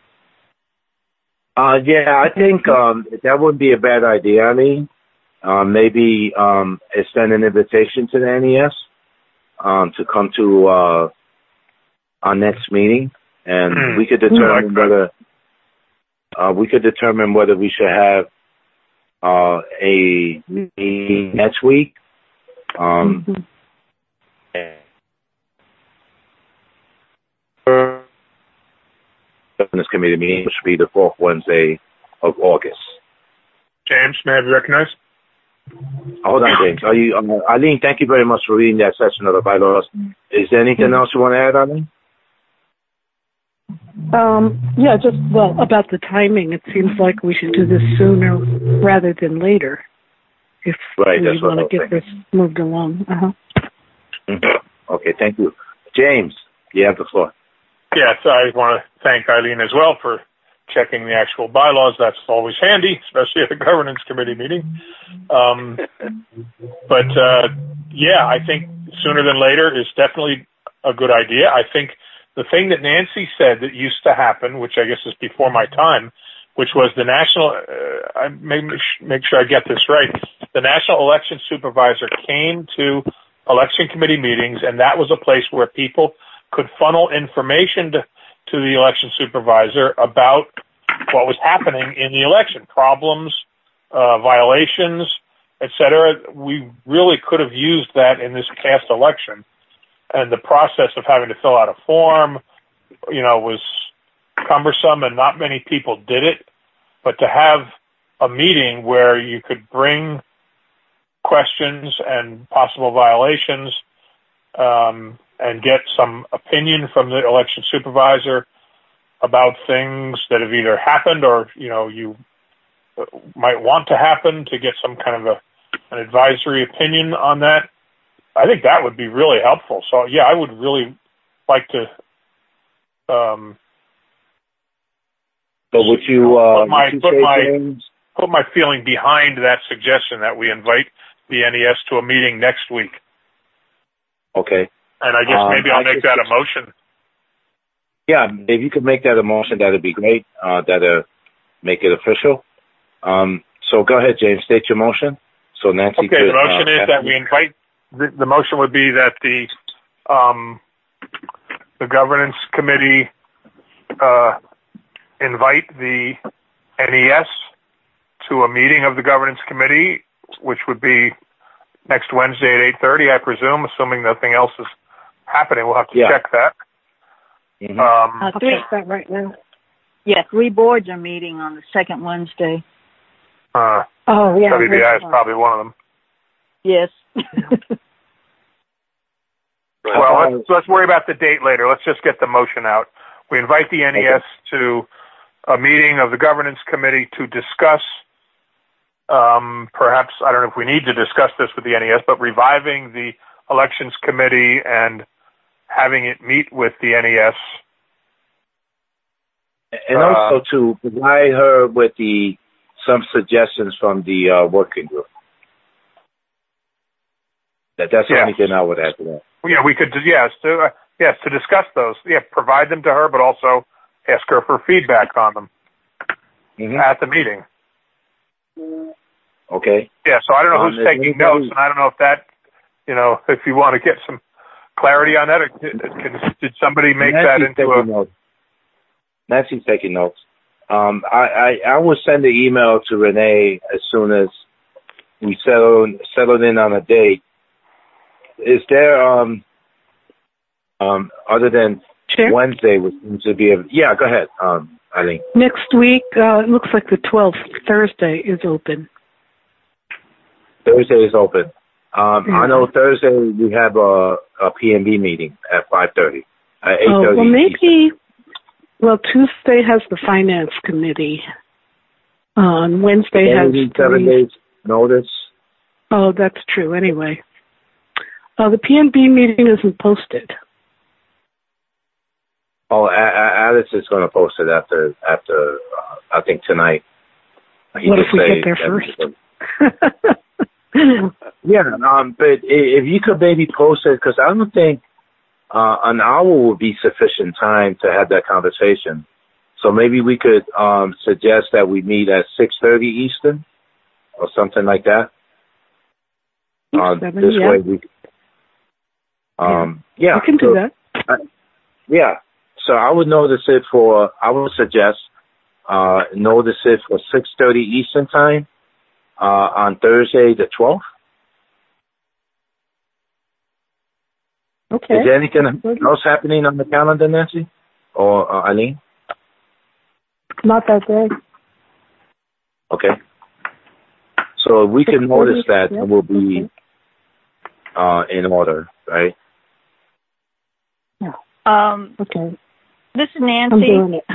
Uh, yeah, I think um, that wouldn't be a bad idea, I mean. Um, maybe um, extend an invitation to the N E S um, to come to uh, our next meeting, and mm. we could determine like whether uh, we could determine whether we should have uh, a meeting next week. Um, mm-hmm. Governance Committee meeting, which will be the fourth Wednesday of August. James, may I be recognized? Hold on, James. Are you, um, Eileen, thank you very much for reading that section of the bylaws. Is there anything else you want to add, Eileen? Um, yeah, just, well, about the timing, it seems like we should do this sooner rather than later if right, we want to get thinking. This moved along. Uh-huh. Mm-hmm. Okay, thank you. James, you have the floor. Yes, I want to thank Eileen as well for checking the actual bylaws. That's always handy, especially at a governance committee meeting. Um, but, uh, yeah, I think sooner than later is definitely a good idea. I think the thing that Nancy said that used to happen, which I guess is before my time, which was the national, uh, I make, make sure I get this right, the National Election Supervisor came to election committee meetings, and that was a place where people could funnel information to, to the election supervisor about what was happening in the election, problems, uh, violations, et cetera. We really could have used that in this past election. And the process of having to fill out a form, you know, was cumbersome and not many people did it. But to have a meeting where you could bring questions and possible violations, um, and get some opinion from the election supervisor about things that have either happened or, you know, you might want to happen, to get some kind of a, an advisory opinion on that. I think that would be really helpful. So, yeah, I would really like to, um, but would you, uh, put my, would you put say, my, James? put my feeling behind that suggestion that we invite the N E S to a meeting next week. Okay. And I guess maybe um, I'll make that a motion. Yeah, if you could make that a motion, that would be great. Uh, that'll make it official. Um, so go ahead, James, state your motion. So Nancy. Okay, could, the motion uh, is that we invite, the, the motion would be that the, um, the governance committee, uh, invite the N E S to a meeting of the governance committee, which would be next Wednesday at eight thirty, I presume, assuming nothing else is happening. We'll have to yeah. check that. Mm-hmm. Um, I'll check that right now. Yeah, three boards are meeting on the second Wednesday. Uh, oh, yeah. W B I is probably one of them. Yes. Well, let's, let's worry about the date later. Let's just get the motion out. We invite the N E S okay. to a meeting of the governance committee to discuss, um, perhaps, I don't know if we need to discuss this with the N E S, but reviving the elections committee and having it meet with the N E S. And uh, also to provide her with the some suggestions from the uh, working group. That that's the yeah. only thing I would add to that. Yeah, we could, yes, to, uh, yes, to discuss those. Yeah, provide them to her, but also ask her for feedback on them mm-hmm. at the meeting. Okay. Yeah, so I don't know um, who's taking notes, and I don't know if that, you know, if you want to get some clarity on that, or can, did somebody make Nancy's that into a... Notes. Nancy's taking notes. Um, I, I, I will send the email to Renee as soon as we settle, settle in on a date. Is there, um, um, other than sure. Wednesday, which seems to be, a, yeah, go ahead, um, Eileen. Next week, uh, it looks like the twelfth, Thursday, is open. Thursday is open. Um, mm-hmm. I know Thursday we have a, a P M B meeting at five thirty. Uh, eight oh, thirty. well, maybe, well, Tuesday has the Finance Committee. On uh, Wednesday they has need seven days notice. Oh, that's true. Anyway, uh, the P N B meeting isn't posted. Oh, a- a- Alice is going to post it after, after uh, I think tonight. He What if we say get there first? Yeah, um, but if you could maybe post it, because I don't think uh, an hour would be sufficient time to have that conversation. So maybe we could um, suggest that we meet at six thirty Eastern or something like that. Uh, Seven, this yeah. way we um, yeah. You can do so, that. Uh, yeah. So I would notice it for, I would suggest uh, notice it for six thirty Eastern time uh, on Thursday the twelfth. Okay. Is there anything else happening on the calendar, Nancy? Or uh, Eileen? Not that day. Okay. So we can notice that, yeah. it will be uh, in order, right? Yeah. Um, Okay. this is I'm Nancy. doing it.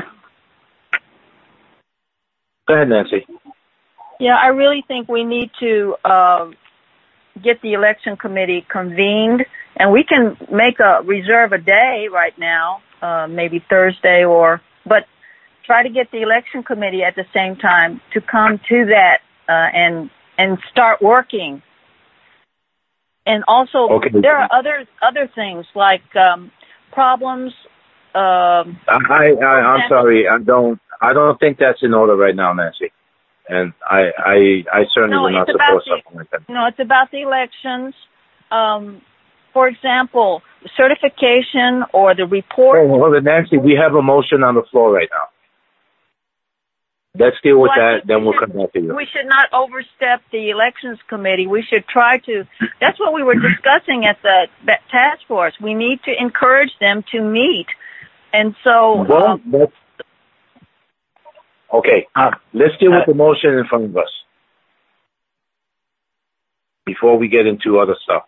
Go ahead, Nancy. Yeah, I really think we need to uh, get the election committee convened, and we can make a reserve a day right now, uh, maybe Thursday, or but try to get the election committee at the same time to come to that uh, and and start working. And also, Okay. there are other other things like um, problems. Um, I, I, I'm sorry. I don't. I don't think that's in order right now, Nancy. And I, I, I certainly No, will not it's about support the- something like that. No, it's about the elections. Um, for example, certification or the report. Oh, hold on, Nancy. We have a motion on the floor right now. Let's deal with Well, I that. think Then we we'll should- come back to you. We should not overstep the elections committee. We should try to, that's what we were discussing at the that task force. We need to encourage them to meet. And so, Well, um, that's, okay. Uh, let's deal with the motion in front of us before we get into other stuff.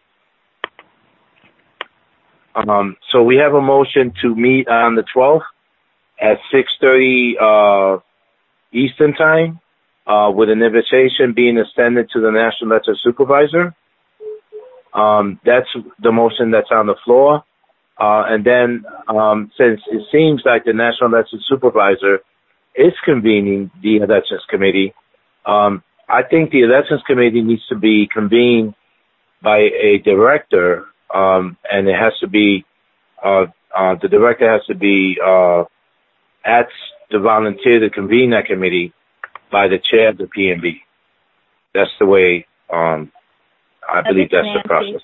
Um, so we have a motion to meet on the twelfth at six thirty uh, Eastern Time, uh, with an invitation being extended to the National Election Supervisor. Um, that's the motion that's on the floor. Uh, and then, um, since it seems like the National Election Supervisor is convening the Elections Committee, um, I think the Elections Committee needs to be convened by a director, um, and it has to be, uh, uh, the director has to be, uh, at the volunteer to convene that committee by the chair of the P N B. That's the way, um, I believe that's the process.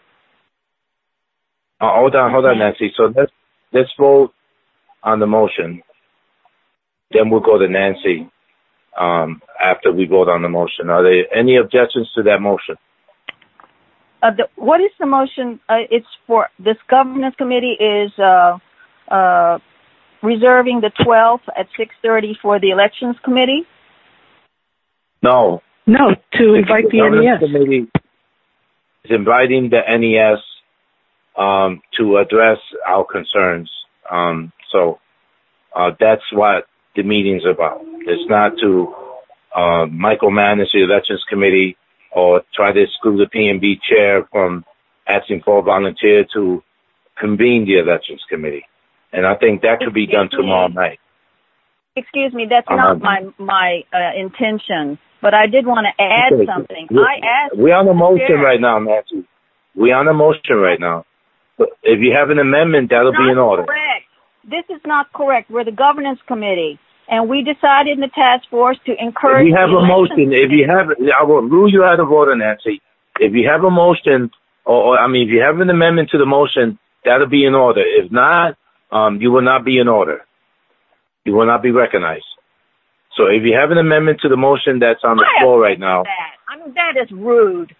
Uh, hold on, hold on, Nancy. So let's, let's vote on the motion. Then we'll go to Nancy, um, after we vote on the motion. Are there any objections to that motion? uh, the, what is the motion? Uh, it's for, this governance committee is uh, uh, reserving the twelfth at six thirty for the elections committee? No. No, to invite the N E governance S. committee is inviting the N E S um, to address our concerns. Um, so uh, that's what the meeting's about. It's not to uh, micromanage the elections committee or try to exclude the P N B chair from asking for a volunteer to convene the elections committee. And I think that could be done Excuse me. tomorrow night. Excuse me, that's Uh-huh. not my my uh, intention. But I did want to add Okay. something. We're, I asked. we're on a motion Chair. right now, Nancy. We're on a motion right now. But if you have an amendment, that'll be Not in order. correct. This is not correct. We're the governance committee, and we decided in the task force to encourage. If you have the a motion, if you have, I will rule you out of order, Nancy. If you have a motion, or, or I mean, if you have an amendment to the motion, that'll be in order. If not, um, you will not be in order. You will not be recognized. So if you have an amendment to the motion that's on the I floor right now, that. I mean, that is rude.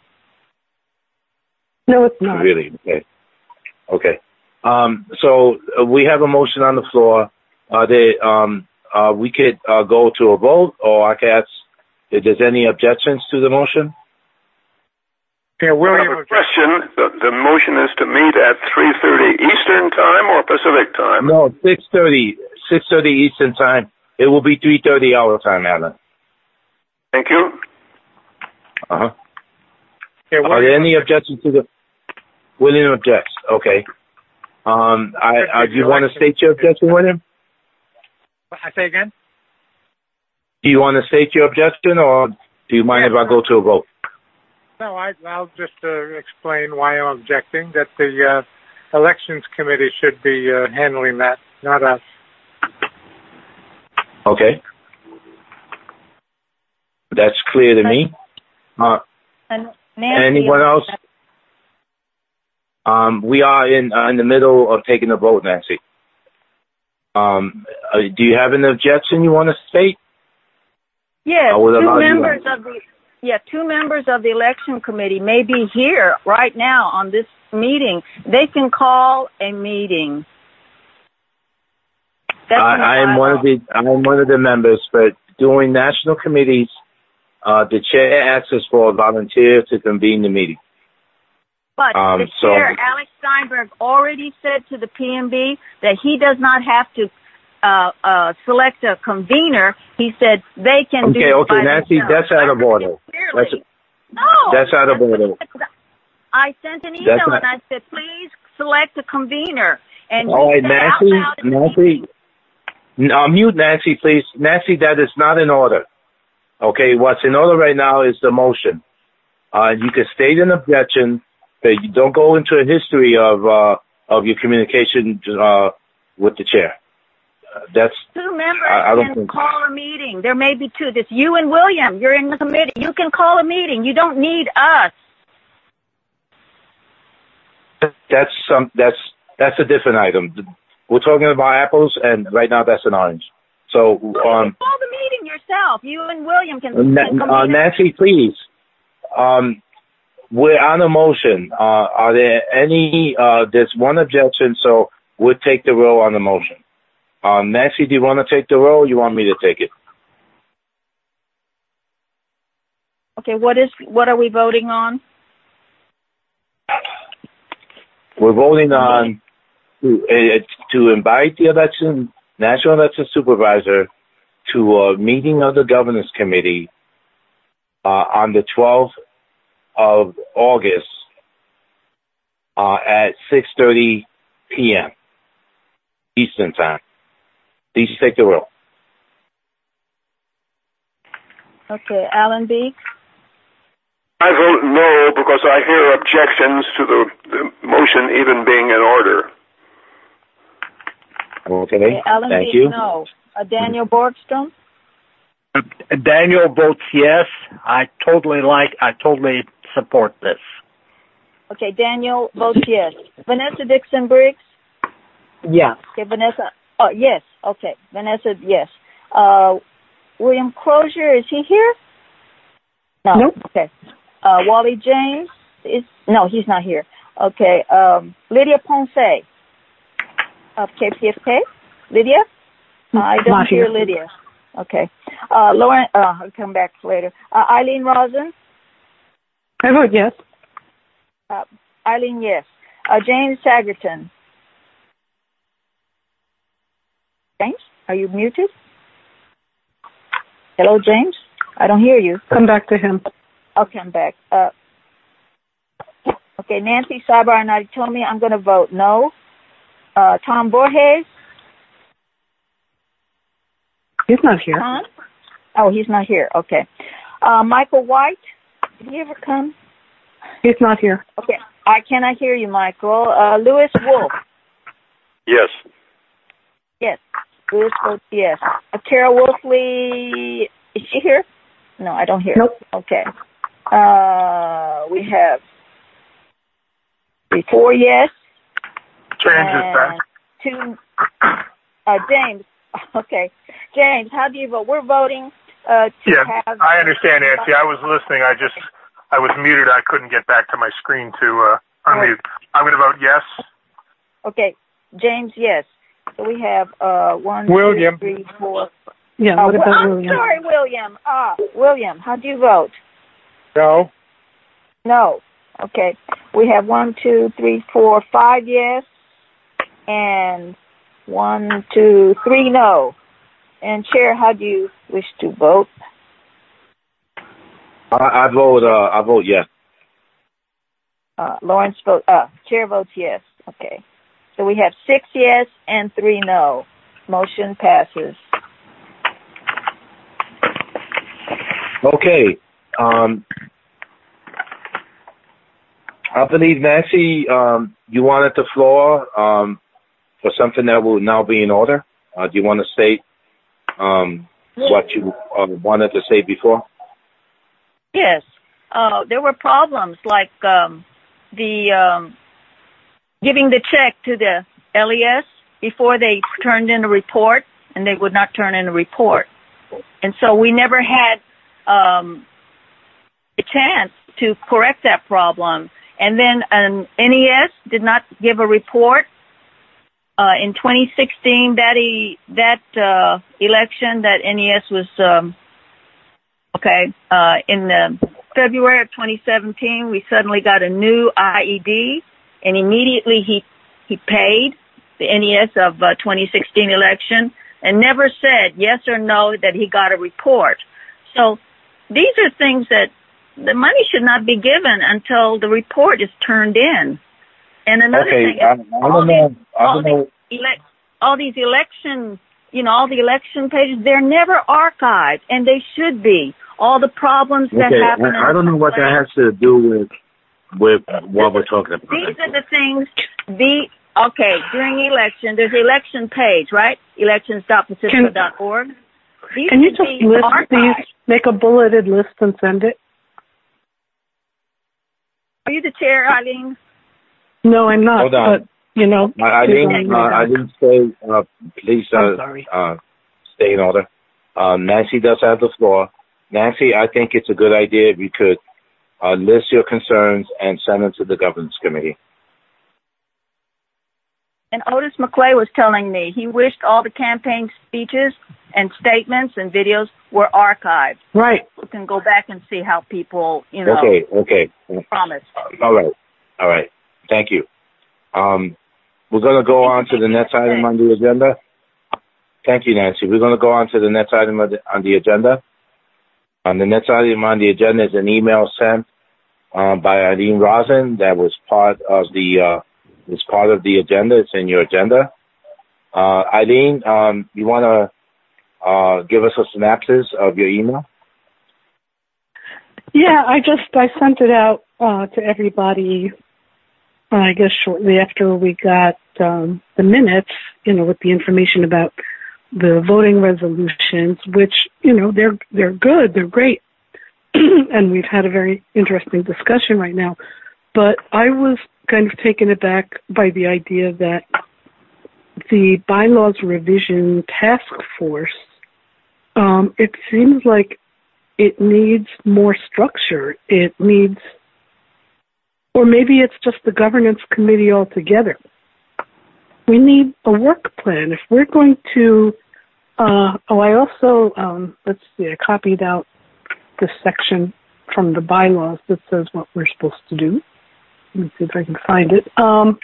No, it's not. really, okay, okay. Um, so uh, we have a motion on the floor. Uh, they, um, uh, we could uh, go to a vote, or I could ask if there's any objections to the motion. Yeah, William. I have a question. The, the motion is to meet at three thirty Eastern Time or Pacific Time? No, six thirty. six thirty Eastern Time. It will be three thirty our time, Alan. Thank you. Uh-huh. Yeah, Are there any objections to the... William objects. Okay. Um, I, I, do you want to state your objection, William? I say again? Do you want to state your objection, or do you mind Yeah, if I go to a vote? No, I, I'll just uh, explain why I'm objecting, that the uh, Elections Committee should be uh, handling that, not us. Okay. That's clear to me. Uh, And Nancy, anyone else? Um, we are in uh, in the middle of taking a vote, Nancy. Um, uh, do you have an objection you want to state? Yes, I would two allow you members that. of the yeah, two members of the election committee may be here right now on this meeting. They can call a meeting. That's I, in the I am one of bylaw. the I am one of the members, but during national committees, uh, the chair asks us for a volunteer to convene the meeting. But Um, the so- chair, Alex Steinberg, already said to the P M B that he does not have to uh, uh, select a convener. He said they can do Okay, it okay, by Nancy, themselves. that's out of I heard order. it clearly. That's no, that's out of order. I sent an email That's not- and I said, please select a convener. And All he right, said out Nancy, loud in the Nancy, meeting, n- uh, mute Nancy, please. Nancy, that is not in order. Okay, what's in order right now is the motion. Uh, you can state an objection, but you don't go into a history of uh, of your communication uh, with the chair. Uh, that's two members I- I don't can think- call a meeting. There may be two. This you and William. You're in the committee. You can call a meeting. You don't need us. that's some that's that's a different item. We're talking about apples, and right now that's an orange. So, Well, you um, can call the meeting yourself. You and William can, Na- can uh, convene. Nancy, please. Um, we're on a motion. Uh, are there any? Uh, there's one objection, so we'll take the roll on the motion. Um, Nancy, do you want to take the roll? Or you want me to take it? Okay, what is what are we voting on? We're voting on to, uh, to invite the election national election supervisor to a meeting of the governance committee uh, on the twelfth of August uh, at six thirty p.m. Eastern Time. Please take the roll. Okay, Alan Beek. I vote no because I hear objections to the, the motion even being in order. Okay, Okay, Alan thank Beek, you. no. Uh, Daniel Borgstrom. Daniel votes yes. I totally like, I totally support this. Okay, Daniel votes yes. Vanessa Dixon Briggs. Yes. Okay, Vanessa. Oh, yes. Okay, Vanessa, yes. Uh, William Crozier, is he here? No. Nope. Okay. Uh, Wally James is no, he's not here. Okay. Um, Lydia Ponce of K P F K. Lydia, uh, I don't Not hear here. Lydia. Okay. Uh, Lauren, uh, I'll come back later. Uh, Eileen Rosen. I vote yes. Uh, Eileen, yes. Uh, James Sagerton. James, are you muted? Hello, James. I don't hear you. Come back to him. I'll come back. Uh, okay, Nancy Sabarnati told me I'm going to vote no. Uh, Tom Borges. He's not here. Tom? Oh, he's not here. Okay. Uh, Michael White. Did he ever come? He's not here. Okay. I cannot hear you, Michael. Uh, Lewis Wolf. Yes. Yes. Lewis votes yes. Uh, Carol Wolfley. Is she here? No, I don't hear. Nope. Okay. Uh, we have three, four yes. James is and back. Two. Uh, James. Okay. James, how do you vote? We're voting uh, to Yeah, have. I understand, Nancy. I was listening. I just, I was muted. I couldn't get back to my screen to uh, unmute. I'm going to vote yes. Okay. James, yes. So we have uh, one, William. two, three, four. Yeah, Uh, what about I'm William? sorry, William. Ah, William, how do you vote? No. No. Okay. We have one, two, three, four, five yes, and one, two, three no. And Chair, how do you wish to vote? I, I vote. Uh, I vote yes. Uh, Lawrence vote. Uh, Chair votes yes. Okay. So we have six yes and three no. Motion passes. Okay. Um, I believe, Nancy, um, you wanted the floor um, for something that will now be in order. Uh, do you want to state um, what you uh, wanted to say before? Yes. Uh, there were problems like um, the um, giving the check to the L E S before they turned in a report, and they would not turn in a report. And so we never had um, a chance to correct that problem. And then an N E S did not give a report. Uh, in twenty sixteen, that, e- that uh, election, that N E S was, um, okay, uh, in the February of twenty seventeen, we suddenly got a new I E D, and immediately he, he paid the N E S of uh, twenty sixteen election and never said yes or no that he got a report. So these are things that the money should not be given until the report is turned in. And another okay, thing, I, is I all, don't know. these, I all, don't know. these ele- all these election, you know, all the election pages, they're never archived, and they should be. All the problems that Okay, happen. I, I don't know what that has to do with with what we're talking about. These are the things. The okay during election, there's election page, right? elections dot pacifica dot org. These Can you should just be list archived. these? Make a bulleted list and send it. Are you the chair, Eileen? No, I'm not. Hold on. But you know, I, I didn't. Uh, I didn't say. Uh, please, uh, I'm sorry. uh, stay in order. Uh, Nancy does have the floor. Nancy, I think it's a good idea if you could uh, list your concerns and send them to the governance committee. And Otis McClay was telling me he wished all the campaign speeches and statements and videos were archived. Right. You can go back and see how people, you know, Okay. Okay. promised. All right. All right. Thank you. Um, we're going to go on to the next item on the agenda. Thank you, Nancy. We're going to go on to the next item on the, on the agenda. On the next item on the agenda is an email sent um, by Eileen Rosen that was part of the uh, is part of the agenda. It's in your agenda. Uh, Eileen, um, you want to uh, give us a synopsis of your email? Yeah, I just I sent it out uh, to everybody. Uh, I guess shortly after we got um, the minutes, you know, with the information about the voting resolutions, which, you know, they're they're good, they're great, and we've had a very interesting discussion right now. But I was kind of taken aback by the idea that the bylaws revision task force, um, it seems like it needs more structure. It needs, or maybe it's just the governance committee altogether. We need a work plan. If we're going to, uh, oh, I also, um, let's see, I copied out this section from the bylaws that says what we're supposed to do. Let me see if I can find it. Um,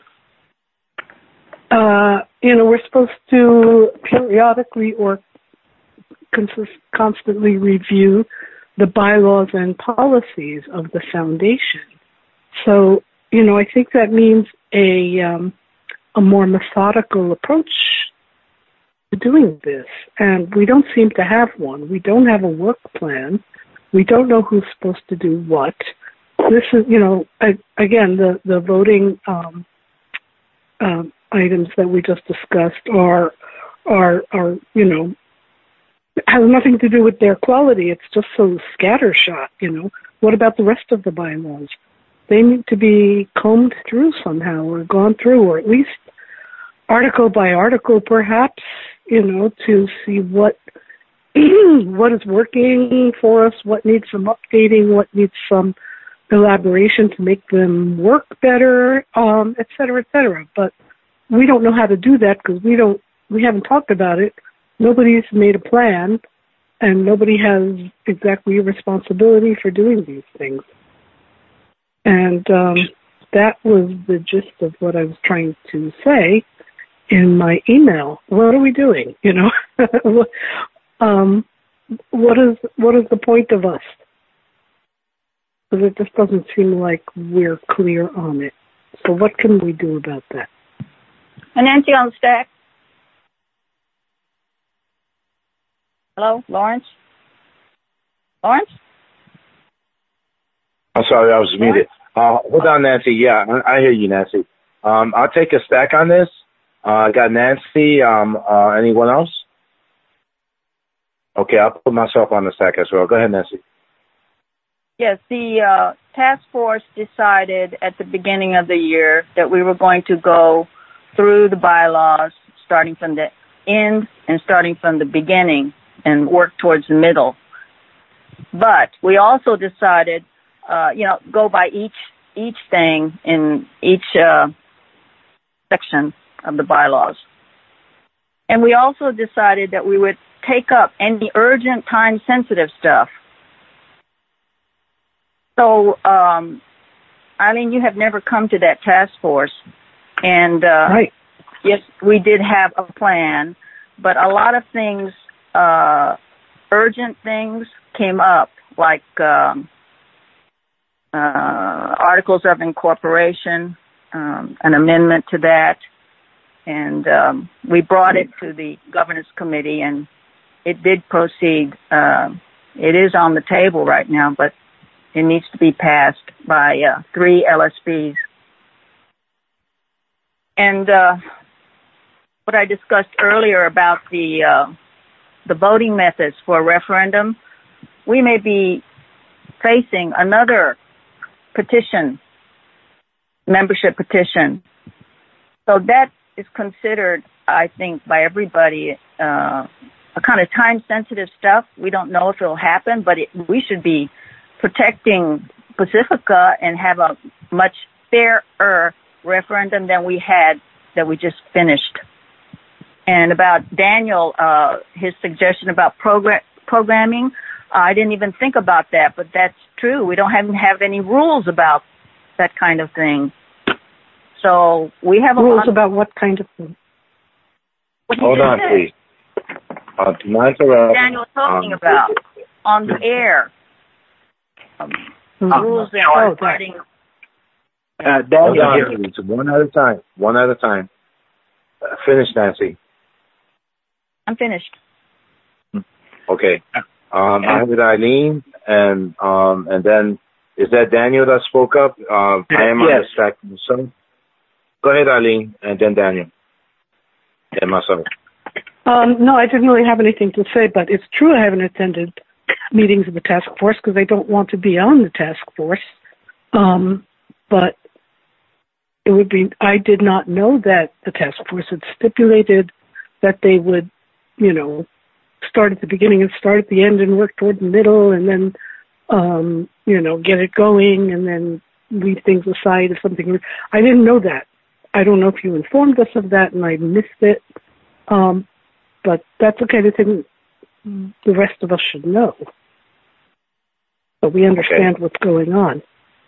uh, you know, we're supposed to periodically or consist- constantly review the bylaws and policies of the foundation. So, you know, I think that means a um, a more methodical approach to doing this. And we don't seem to have one. We don't have a work plan. We don't know who's supposed to do what. This is, you know, I, again, the, the voting um, um, items that we just discussed are, are, are, you know, has nothing to do with their quality. It's just so scattershot, you know. What about the rest of the bylaws? They need to be combed through somehow or gone through, or at least article by article, perhaps, you know, to see what what is working for us, what needs some updating, what needs some elaboration to make them work better, um, et cetera, et cetera. But we don't know how to do that because we don't, we haven't talked about it. Nobody's made a plan, and nobody has exactly a responsibility for doing these things. And um, that was the gist of what I was trying to say in my email. What are we doing? You know, um, what is what is the point of us? Because it just doesn't seem like we're clear on it. So what can we do about that? And Nancy on the stack. Hello, Lawrence? Lawrence? I'm sorry, I was muted. Uh, hold on, Nancy. Yeah, I, I hear you, Nancy. Um, I'll take a stack on this. Uh, I got Nancy. Um, uh, anyone else? Okay, I'll put myself on the stack as well. Go ahead, Nancy. Yes, the uh, task force decided at the beginning of the year that we were going to go through the bylaws, starting from the end and starting from the beginning, and work towards the middle. But we also decided, uh, you know, go by each each thing in each uh, section of the bylaws. And we also decided that we would take up any urgent, time-sensitive stuff. So, um, Eileen, you have never come to that task force. And, uh, right. Yes, we did have a plan, but a lot of things, uh, urgent things came up, like, um, uh, articles of incorporation, um, an amendment to that. And, um, we brought it to the governance committee and it did proceed. Uh, it is on the table right now, but it needs to be passed by uh, three L S Ps. And uh, what I discussed earlier about the uh, the voting methods for a referendum, we may be facing another petition, membership petition. So that is considered, I think, by everybody uh, a kind of time-sensitive stuff. We don't know if it'll happen, but it, we should be protecting Pacifica and have a much fairer referendum than we had that we just finished. And about Daniel, uh, his suggestion about program, programming, uh, I didn't even think about that, but that's true. We don't have, have any rules about that kind of thing. So we have a rules lot about what kind of thing? Hold on, said. please. Uh, do not interrupt. Daniel talking um, about on the air. Um, um, rules that are starting. Uh, Daniel, on, please. One at a time. One at a time. Uh, finish, Nancy. I'm finished. Okay. Um, I have Eileen, and um, and then is that Daniel that spoke up? Uh, I am on the stack myself. Go ahead, Eileen, and then Daniel, and myself. Um, no, I didn't really have anything to say, but it's true I haven't attended meetings of the task force because I don't want to be on the task force. Um, but it would be, I did not know that the task force had stipulated that they would, you know, start at the beginning and start at the end and work toward the middle and then, um, you know, get it going and then leave things aside if something, I didn't know that. I don't know if you informed us of that and I missed it. Um, but that's the kind of thing the rest of us should know. So we understand okay. what's going on.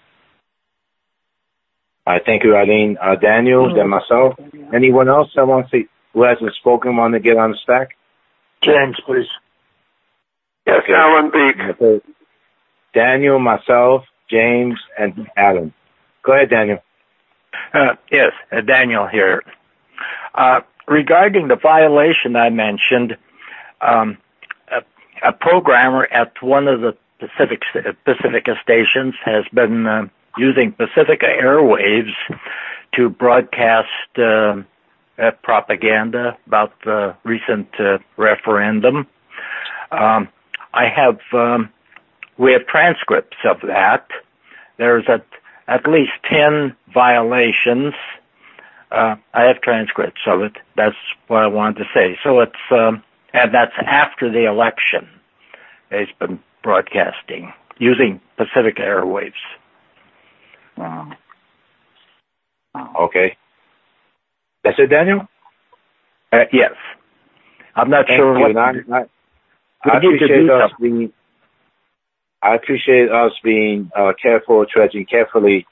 All right, thank you, Eileen. Uh, Daniel, mm-hmm. then myself. Anyone else that wants to, who hasn't spoken, want to get on the stack? James, please. Yes, okay. Alan Beek. Okay. Daniel, myself, James, and Alan. Go ahead, Daniel. Uh, yes, uh, Daniel here. Uh, regarding the violation I mentioned, um, a, a programmer at one of the Pacific Pacifica stations has been uh, using Pacifica airwaves to broadcast uh, uh, propaganda about the recent uh, referendum. Um, I have um, we have transcripts of that. There's at at least ten violations. Uh, I have transcripts of it. That's what I wanted to say. So it's, um, and that's after the election. It's been broadcasting using Pacific airwaves. Wow. Okay. That's it, Daniel? Uh, yes. I'm not Thank sure you. what. Not, not, I appreciate us being. I appreciate us being uh, careful, trudging carefully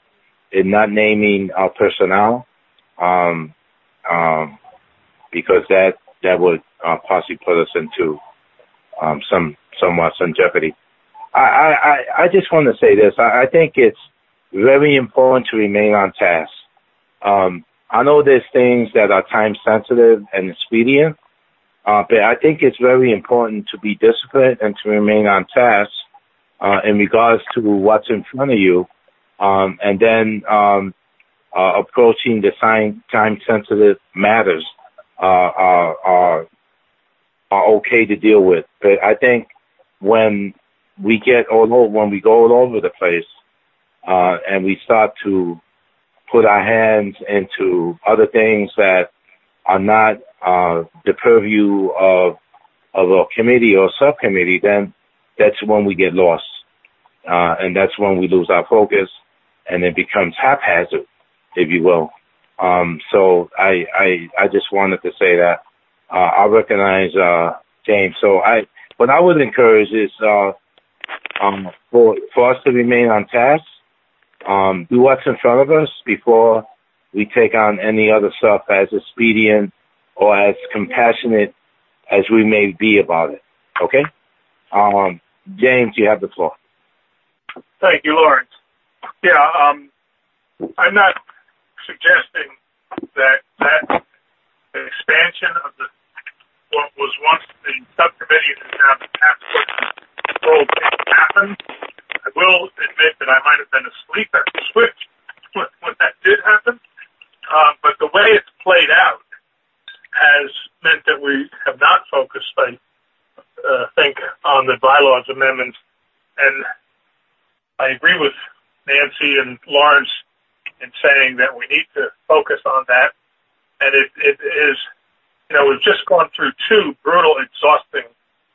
in not naming our personnel, um, um, because that that would uh, possibly put us into um, some somewhat some jeopardy. I, I, I just want to say this. I, I think it's very important to remain on task. Um, I know there's things that are time sensitive and expedient, uh, but I think it's very important to be disciplined and to remain on task uh, in regards to what's in front of you, um, and then um, uh, approaching the time time sensitive matters uh, are, are are okay to deal with. But I think when we get all over, when we go all over the place, uh, and we start to put our hands into other things that are not uh, the purview of of a committee or subcommittee, then that's when we get lost, uh, and that's when we lose our focus, and it becomes haphazard, if you will. Um, so I, I I just wanted to say that uh, I recognize uh, James. So I what I would encourage is uh, um, for for us to remain on task. Um, do what's in front of us before we take on any other stuff as expedient or as compassionate as we may be about it. Okay? Um, James, you have the floor. Thank you, Lawrence. Yeah, um, I'm not suggesting that that expansion of the what was once the subcommittee and now the task force role didn't happen. I will admit that I might have been asleep at the switch when, when that did happen, uh, but the way it's played out has meant that we have not focused, I uh, think, on the bylaws amendments. And I agree with Nancy and Lawrence in saying that we need to focus on that. And it, it is, you know, we've just gone through two brutal, exhausting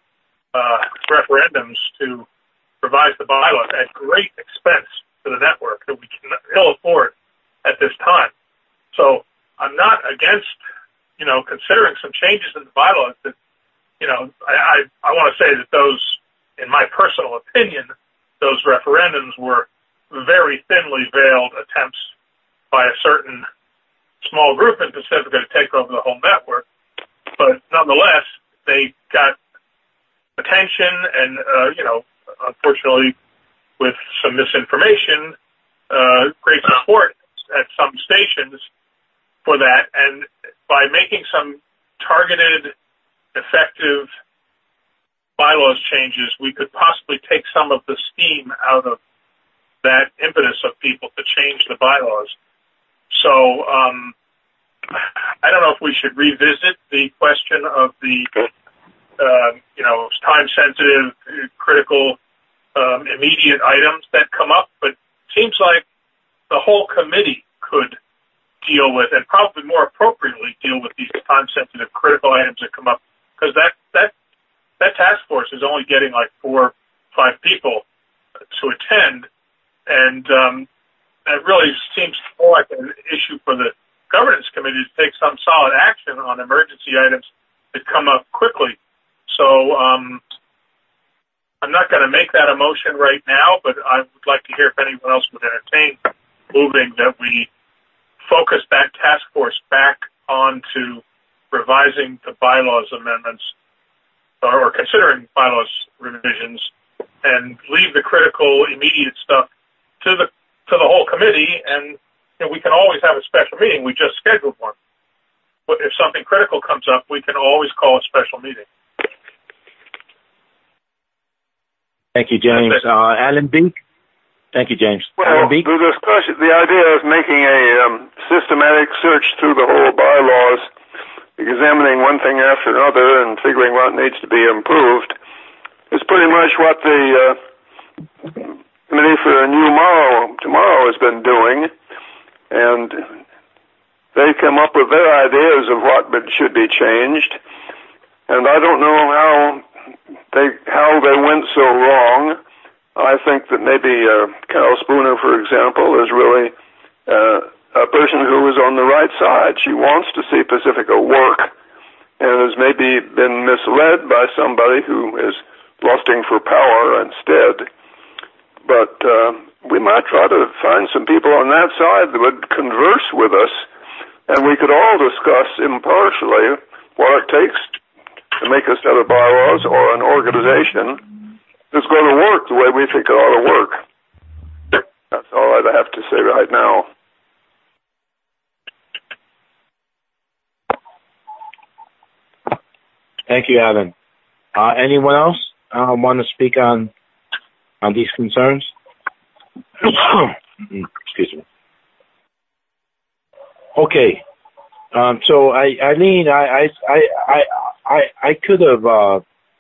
uh, referendums to revise the bylaws at great expense to the network that we can ill afford at this time. So I'm not against, you know, considering some changes in the bylaws that, you know, I, I, I want to say that those, in my personal opinion, those referendums were very thinly veiled attempts by a certain small group in Pacifica to take over the whole network. But nonetheless, they got attention and, uh, you know, unfortunately, with some misinformation, uh, great support at some stations for that. And by making some targeted, effective bylaws changes, we could possibly take some of the steam out of that impetus of people to change the bylaws. So um, I don't know if we should revisit the question of the, uh, you know, time-sensitive, critical, um, immediate items that come up, but it seems like the whole committee could deal with, and probably more appropriately deal with these time-sensitive, critical items that come up, because that that that task force is only getting like four, five people to attend, and um, that really seems more like an issue for the governance committee to take some solid action on emergency items that come up quickly. So um, I'm not going to make that a motion right now, but I would like to hear if anyone else would entertain moving that we focus that task force back onto revising the bylaws amendments or, or considering bylaws revisions and leave the critical, immediate stuff to the to the whole committee. And you know, we can always have a special meeting. We just scheduled one. But if something critical comes up, we can always call a special meeting. Thank you, James. Uh, Alan Beek. Thank you, James. Well, Alan Beek. the discussion, the idea of making a um, systematic search through the whole bylaws, examining one thing after another and figuring what needs to be improved, is pretty much what the uh, Committee for a New Morrow tomorrow has been doing, and they come up with their ideas of what should be changed, and I don't know how they how they went so wrong. I think that maybe uh, Carol Spooner, for example, is really uh, a person who is on the right side. She wants to see Pacifica work and has maybe been misled by somebody who is lusting for power instead. But uh, we might try to find some people on that side that would converse with us, and we could all discuss impartially what it takes to make a set of bylaws or an organization that's going to work the way we think it ought to work. That's all I'd have to say right now. Thank you, Alan. Uh, anyone else uh, want to speak on on these concerns? Excuse me. Okay. Um, so, I, Eileen, I, I, I, I, I could have, uh,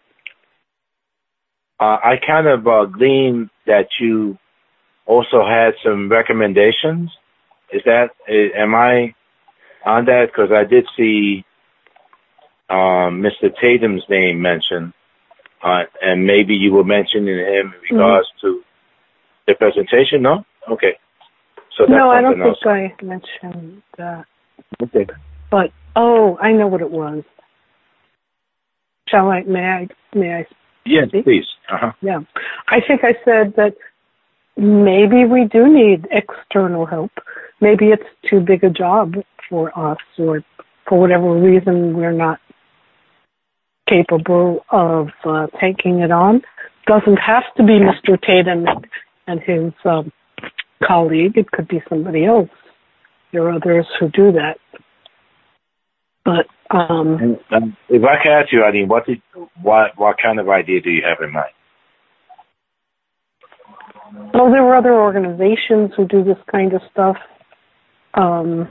uh, I kind of uh, gleaned that you also had some recommendations. Is that, am I on that? Because I did see um, Mister Tatum's name mentioned, uh, and maybe you were mentioning him in regards mm-hmm. to the presentation. No, okay. So that's no, I don't else. think I mentioned that. Okay. But oh, I know what it was. Shall I? May I? May I? Yes, speak? Please. Uh-huh. Yeah, I think I said that maybe we do need external help. Maybe it's too big a job for us, or for whatever reason we're not capable of uh, taking it on. Doesn't have to be Mister Tatum and his um, colleague. It could be somebody else. There are others who do that. But um, and, um, if I can ask you, Eileen, what did, what what kind of idea do you have in mind? Well, there were other organizations who do this kind of stuff. Um,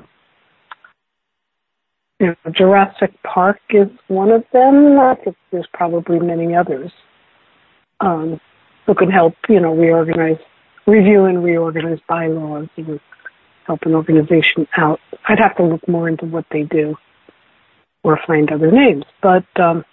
you know, Jurassic Park is one of them. I think there's probably many others um, who can help, you know, reorganize, review and reorganize bylaws and help an organization out. I'd have to look more into what they do or find other names. But um,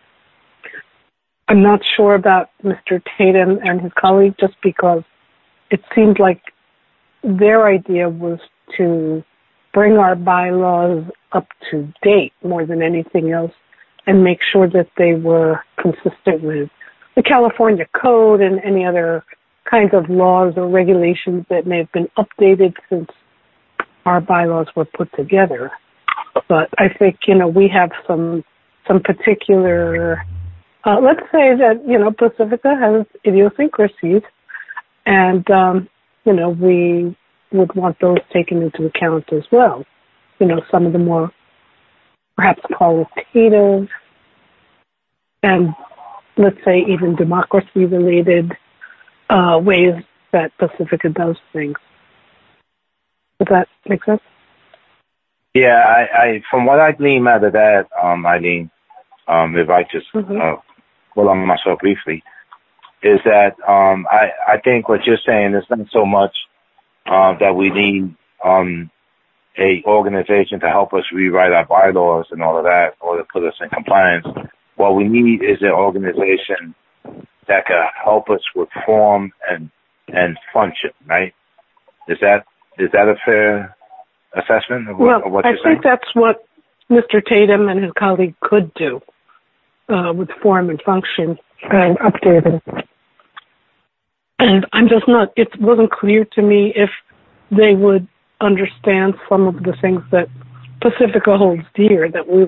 I'm not sure about Mister Tatum and his colleague just because it seemed like their idea was to bring our bylaws up to date more than anything else and make sure that they were consistent with the California Code and any other kinds of laws or regulations that may have been updated since our bylaws were put together. But I think, you know, we have some some particular, uh, let's say that, you know, Pacifica has idiosyncrasies, and, um, you know, we would want those taken into account as well. You know, some of the more perhaps qualitative and, let's say, even democracy-related uh, ways that Pacifica does things. Does that make sense? Yeah, I, I from what I glean out of that, um, Eileen, um, if I just mm-hmm. uh, pull on myself briefly, is that um, I, I think what you're saying is not so much uh, that we need um, a organization to help us rewrite our bylaws and all of that, or to put us in compliance. What we need is an organization that can help us with form and and function. Right? Is that is that a fair assessment of what, well, of what I you're think saying? that's what Mister Tatum and his colleague could do uh, with form and function and updating. And I'm just not, it wasn't clear to me if they would understand some of the things that Pacifica holds dear that we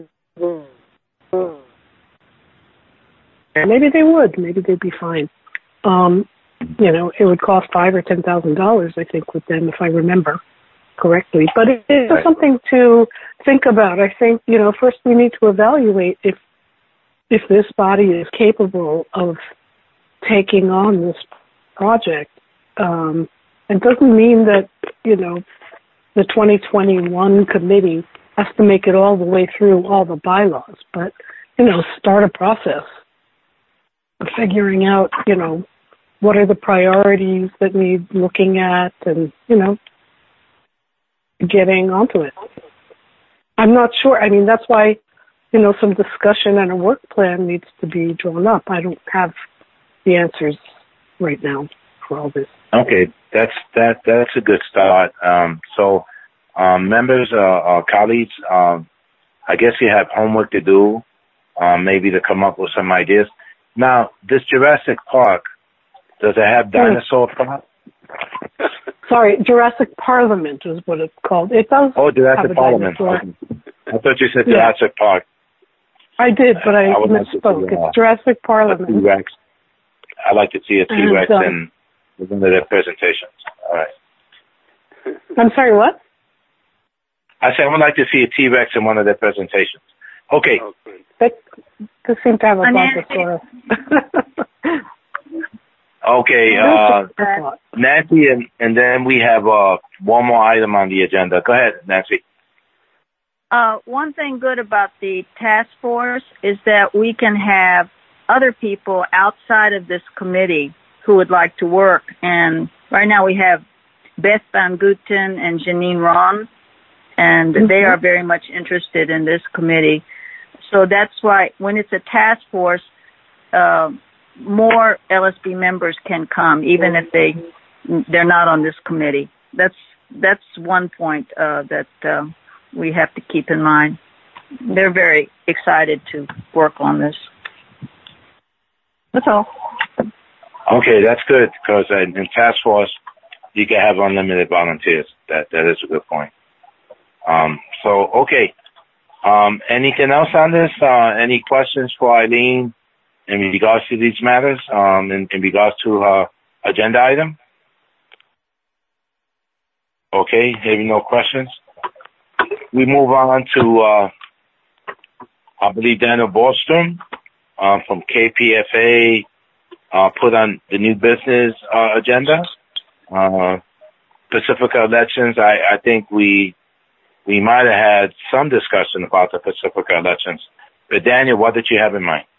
maybe they would, maybe they'd be fine. Um, you know, it would cost five or ten thousand dollars, I think, with them, if I remember correctly. But it is right. Something to think about. I think, you know, first we need to evaluate if if this body is capable of taking on this project. Um, it doesn't mean that, you know, the twenty twenty-one committee has to make it all the way through all the bylaws, but, you know, start a process of figuring out, you know, what are the priorities that need looking at and, you know, getting onto it. I'm not sure. I mean, that's why, you know, some discussion and a work plan needs to be drawn up. I don't have the answers right now for all this. Okay, that's that. That's a good start. Um, so, um, members, uh, uh, colleagues, um, I guess you have homework to do, um, maybe to come up with some ideas. Now, this Jurassic Park, does it have dinosaur park? sorry, Jurassic Parliament is what it's called. It does. Oh, Jurassic have a Parliament. dinosaur. I thought you said Yeah. Jurassic Park. I did, but I, I would like to misspoke. see, uh, It's Jurassic A Parliament. T-Rex. I'd like to see a T-Rex And, um, in one of their presentations. All right. I'm sorry, what? I said I would like to see a T-Rex in one of their presentations. Okay. They, they seem to have a And brontosaurus. Okay, uh, Nancy, and, and then we have uh, one more item on the agenda. Go ahead, Nancy. Uh, one thing good about the task force is that we can have other people outside of this committee who would like to work. And right now we have Beth Van Guten and Janine Ron, and mm-hmm. they are very much interested in this committee. So that's why when it's a task force, uh, more L S B members can come, even if they they're not on this committee. That's that's one point uh, that uh, we have to keep in mind. They're very excited to work on this. That's all. Okay, that's good, because in, in task force you can have unlimited volunteers. That that is a good point. Um, so okay. Um, anything else on this? Uh, any questions for Eileen in regards to these matters? Um, in, in regards to her agenda item? Okay, having no questions. We move on to, uh, I believe Daniel Bostrom, uh, from K P F A, uh, put on the new business, uh, agenda. Uh, Pacifica elections, I, I think we, we might have had some discussion about the Pacifica elections. But Daniel, what did you have in mind?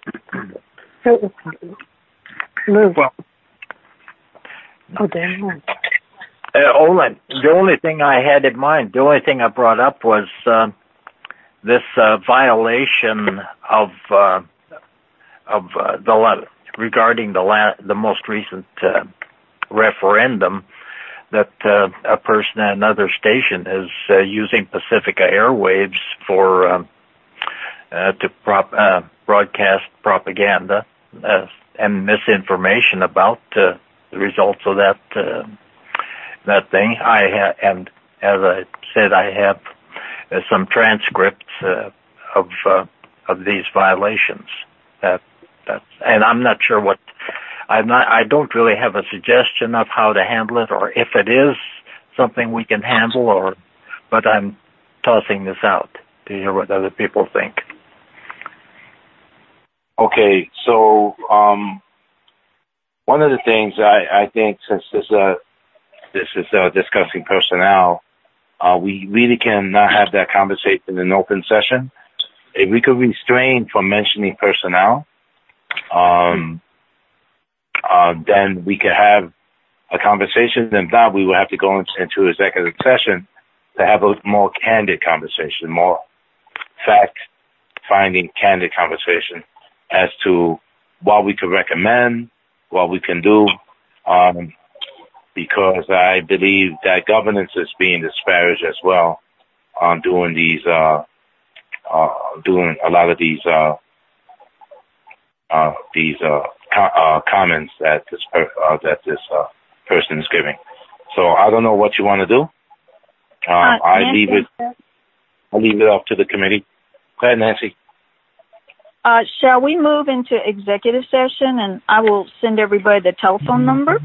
Move. Well, oh, damn. Uh, only, the only thing I had in mind, the only thing I brought up was uh, this uh, violation of uh, of uh, the la- regarding the la- the most recent uh, referendum, that uh, a person at another station is uh, using Pacifica airwaves for uh, uh, to prop, uh, broadcast propaganda uh, and misinformation about uh, the results of that. Uh, that thing. I ha- and as I said, I have uh, some transcripts uh, of uh, of these violations. That that's, and I'm not sure what I'm not. I don't really have a suggestion of how to handle it, or if it is something we can handle, or. But I'm tossing this out to hear what other people think. Okay, so um, one of the things I, I think, since this is a this is uh, discussing personnel, uh, we really cannot have that conversation in an open session. If we could restrain from mentioning personnel, um, uh, then we could have a conversation. If not, we would have to go into, into executive session to have a more candid conversation, more fact-finding, candid conversation as to what we could recommend, what we can do, um, because I believe that governance is being disparaged as well on doing these, uh, uh, doing a lot of these, uh, uh, these, uh, co- uh, comments that this, per- uh, that this, uh, person is giving. So I don't know what you want to do. Um, uh, I leave it, I leave it up to the committee. Go ahead, Nancy. Uh, shall we move into executive session, and I will send everybody the telephone number?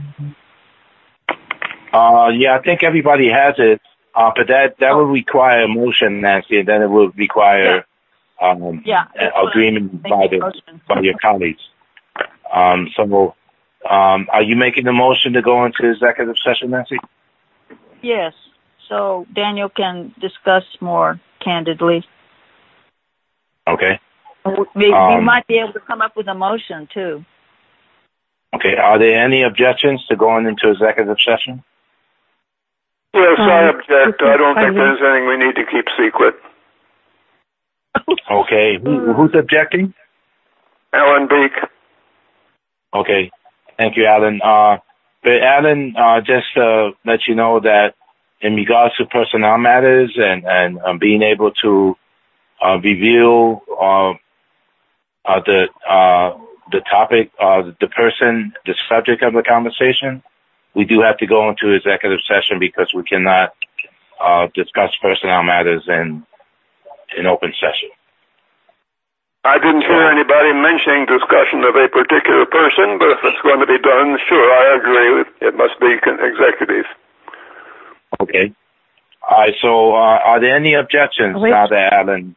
Uh, yeah, I think everybody has it, uh, but that, that would require a motion, Nancy, and then it would require, yeah. um, yeah, an agreement by the, by your colleagues. Um, so, um, are you making the motion to go into executive session, Nancy? Yes. So Daniel can discuss more candidly. Okay. We, um, we might be able to come up with a motion too. Okay. Are there any objections to going into executive session? Yes, um, I object. I don't think there's anything we need to keep secret. Okay. Who, who's objecting? Alan Beek. Okay. Thank you, Alan. Uh, but Alan, uh, just to let you know that in regards to personnel matters and, and um, being able to uh, reveal uh, uh, the uh, the topic, uh, the person, the subject of the conversation, we do have to go into executive session because we cannot uh, discuss personnel matters in in open session. I didn't hear anybody mentioning discussion of a particular person, but if it's going to be done, sure, I agree with it must be executive. Okay. All right, so uh, are there any objections Wait. now that Alan?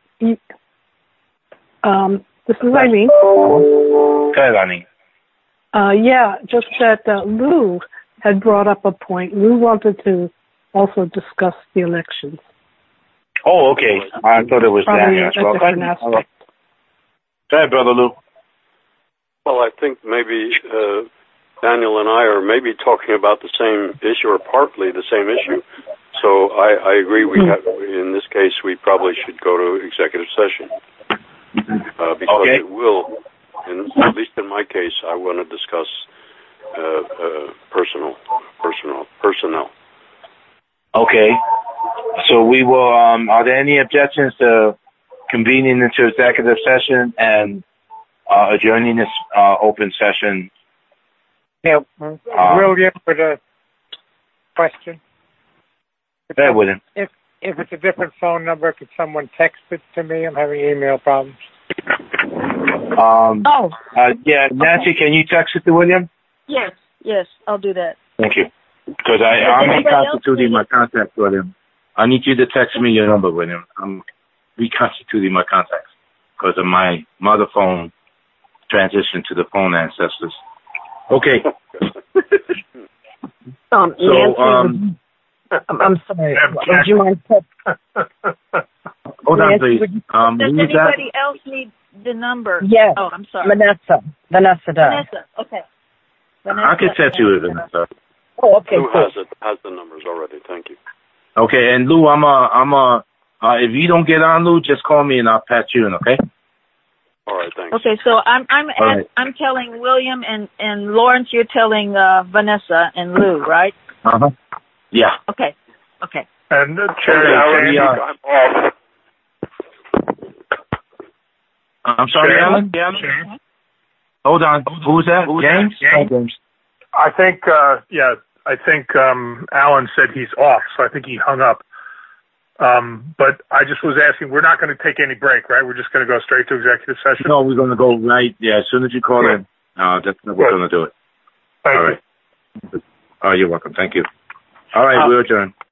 Um, this is Eileen. Go ahead, Eileen. Uh, yeah, just that uh, Lou had brought up a point. Lou wanted to also discuss the elections. Oh, okay. I thought it was Probably Daniel. a, a different aspect. Go ahead, Brother Lou. Well, I think maybe uh, Daniel and I are maybe talking about the same issue or partly the same issue. So I, I agree. We have, in this case, we probably should go to executive session uh, because okay. it will, in, at least in my case, I want to discuss uh, uh, personal, personal, personnel. Okay. So we will. Um, are there any objections to convening into executive session and uh, adjourning this uh, open session? Yeah, um, William, with a question. Go ahead, William. If if it's a different phone number, could someone text it to me? I'm having email problems. Um, Oh. Uh, yeah, Nancy, okay. Can you text it to William? Yes, yes, I'll do that. Thank you. Because I Does I'm anybody else reconstituting need my it? contact, William. I need you to text me your number, William. I'm reconstituting my contacts because of my mother phone transition to the phone ancestors. Okay. Um, So, Nancy, um, would, I'm, I'm sorry. Would you mind? hold on, Nancy, please. would you- Um, Does who is that? anybody else need the number? Yes. Oh, I'm sorry. Vanessa. Vanessa does. Vanessa, okay. Vanessa, I can text you, Vanessa. Oh, okay, Who cool. has it? Has the numbers already? Thank you. Okay, and Lou, I'm a, I'm a, uh, if you don't get on, Lou, just call me and I'll patch you in, okay? All right, thanks. Okay, so I'm I'm All at, right. I'm telling William and and Lawrence. You're telling uh, Vanessa and Lou, right? Uh huh. Yeah. Okay. Okay. And uh, Okay, Chair, Alan, yeah. I'm off. I'm sorry, Chair? Alan? Chair? Hold on. Who's that? James? Oh, James. I think, uh, yeah, I think um, Alan said he's off, so I think he hung up. Um, but I just was asking, we're not going to take any break, right? We're just going to go straight to executive session? No, we're going to go right, yeah, as soon as you call in, uh, that's when we're Good. going to do it. Thank All you. right. Oh, you're welcome. Thank you. All right, Uh, we'll adjourn.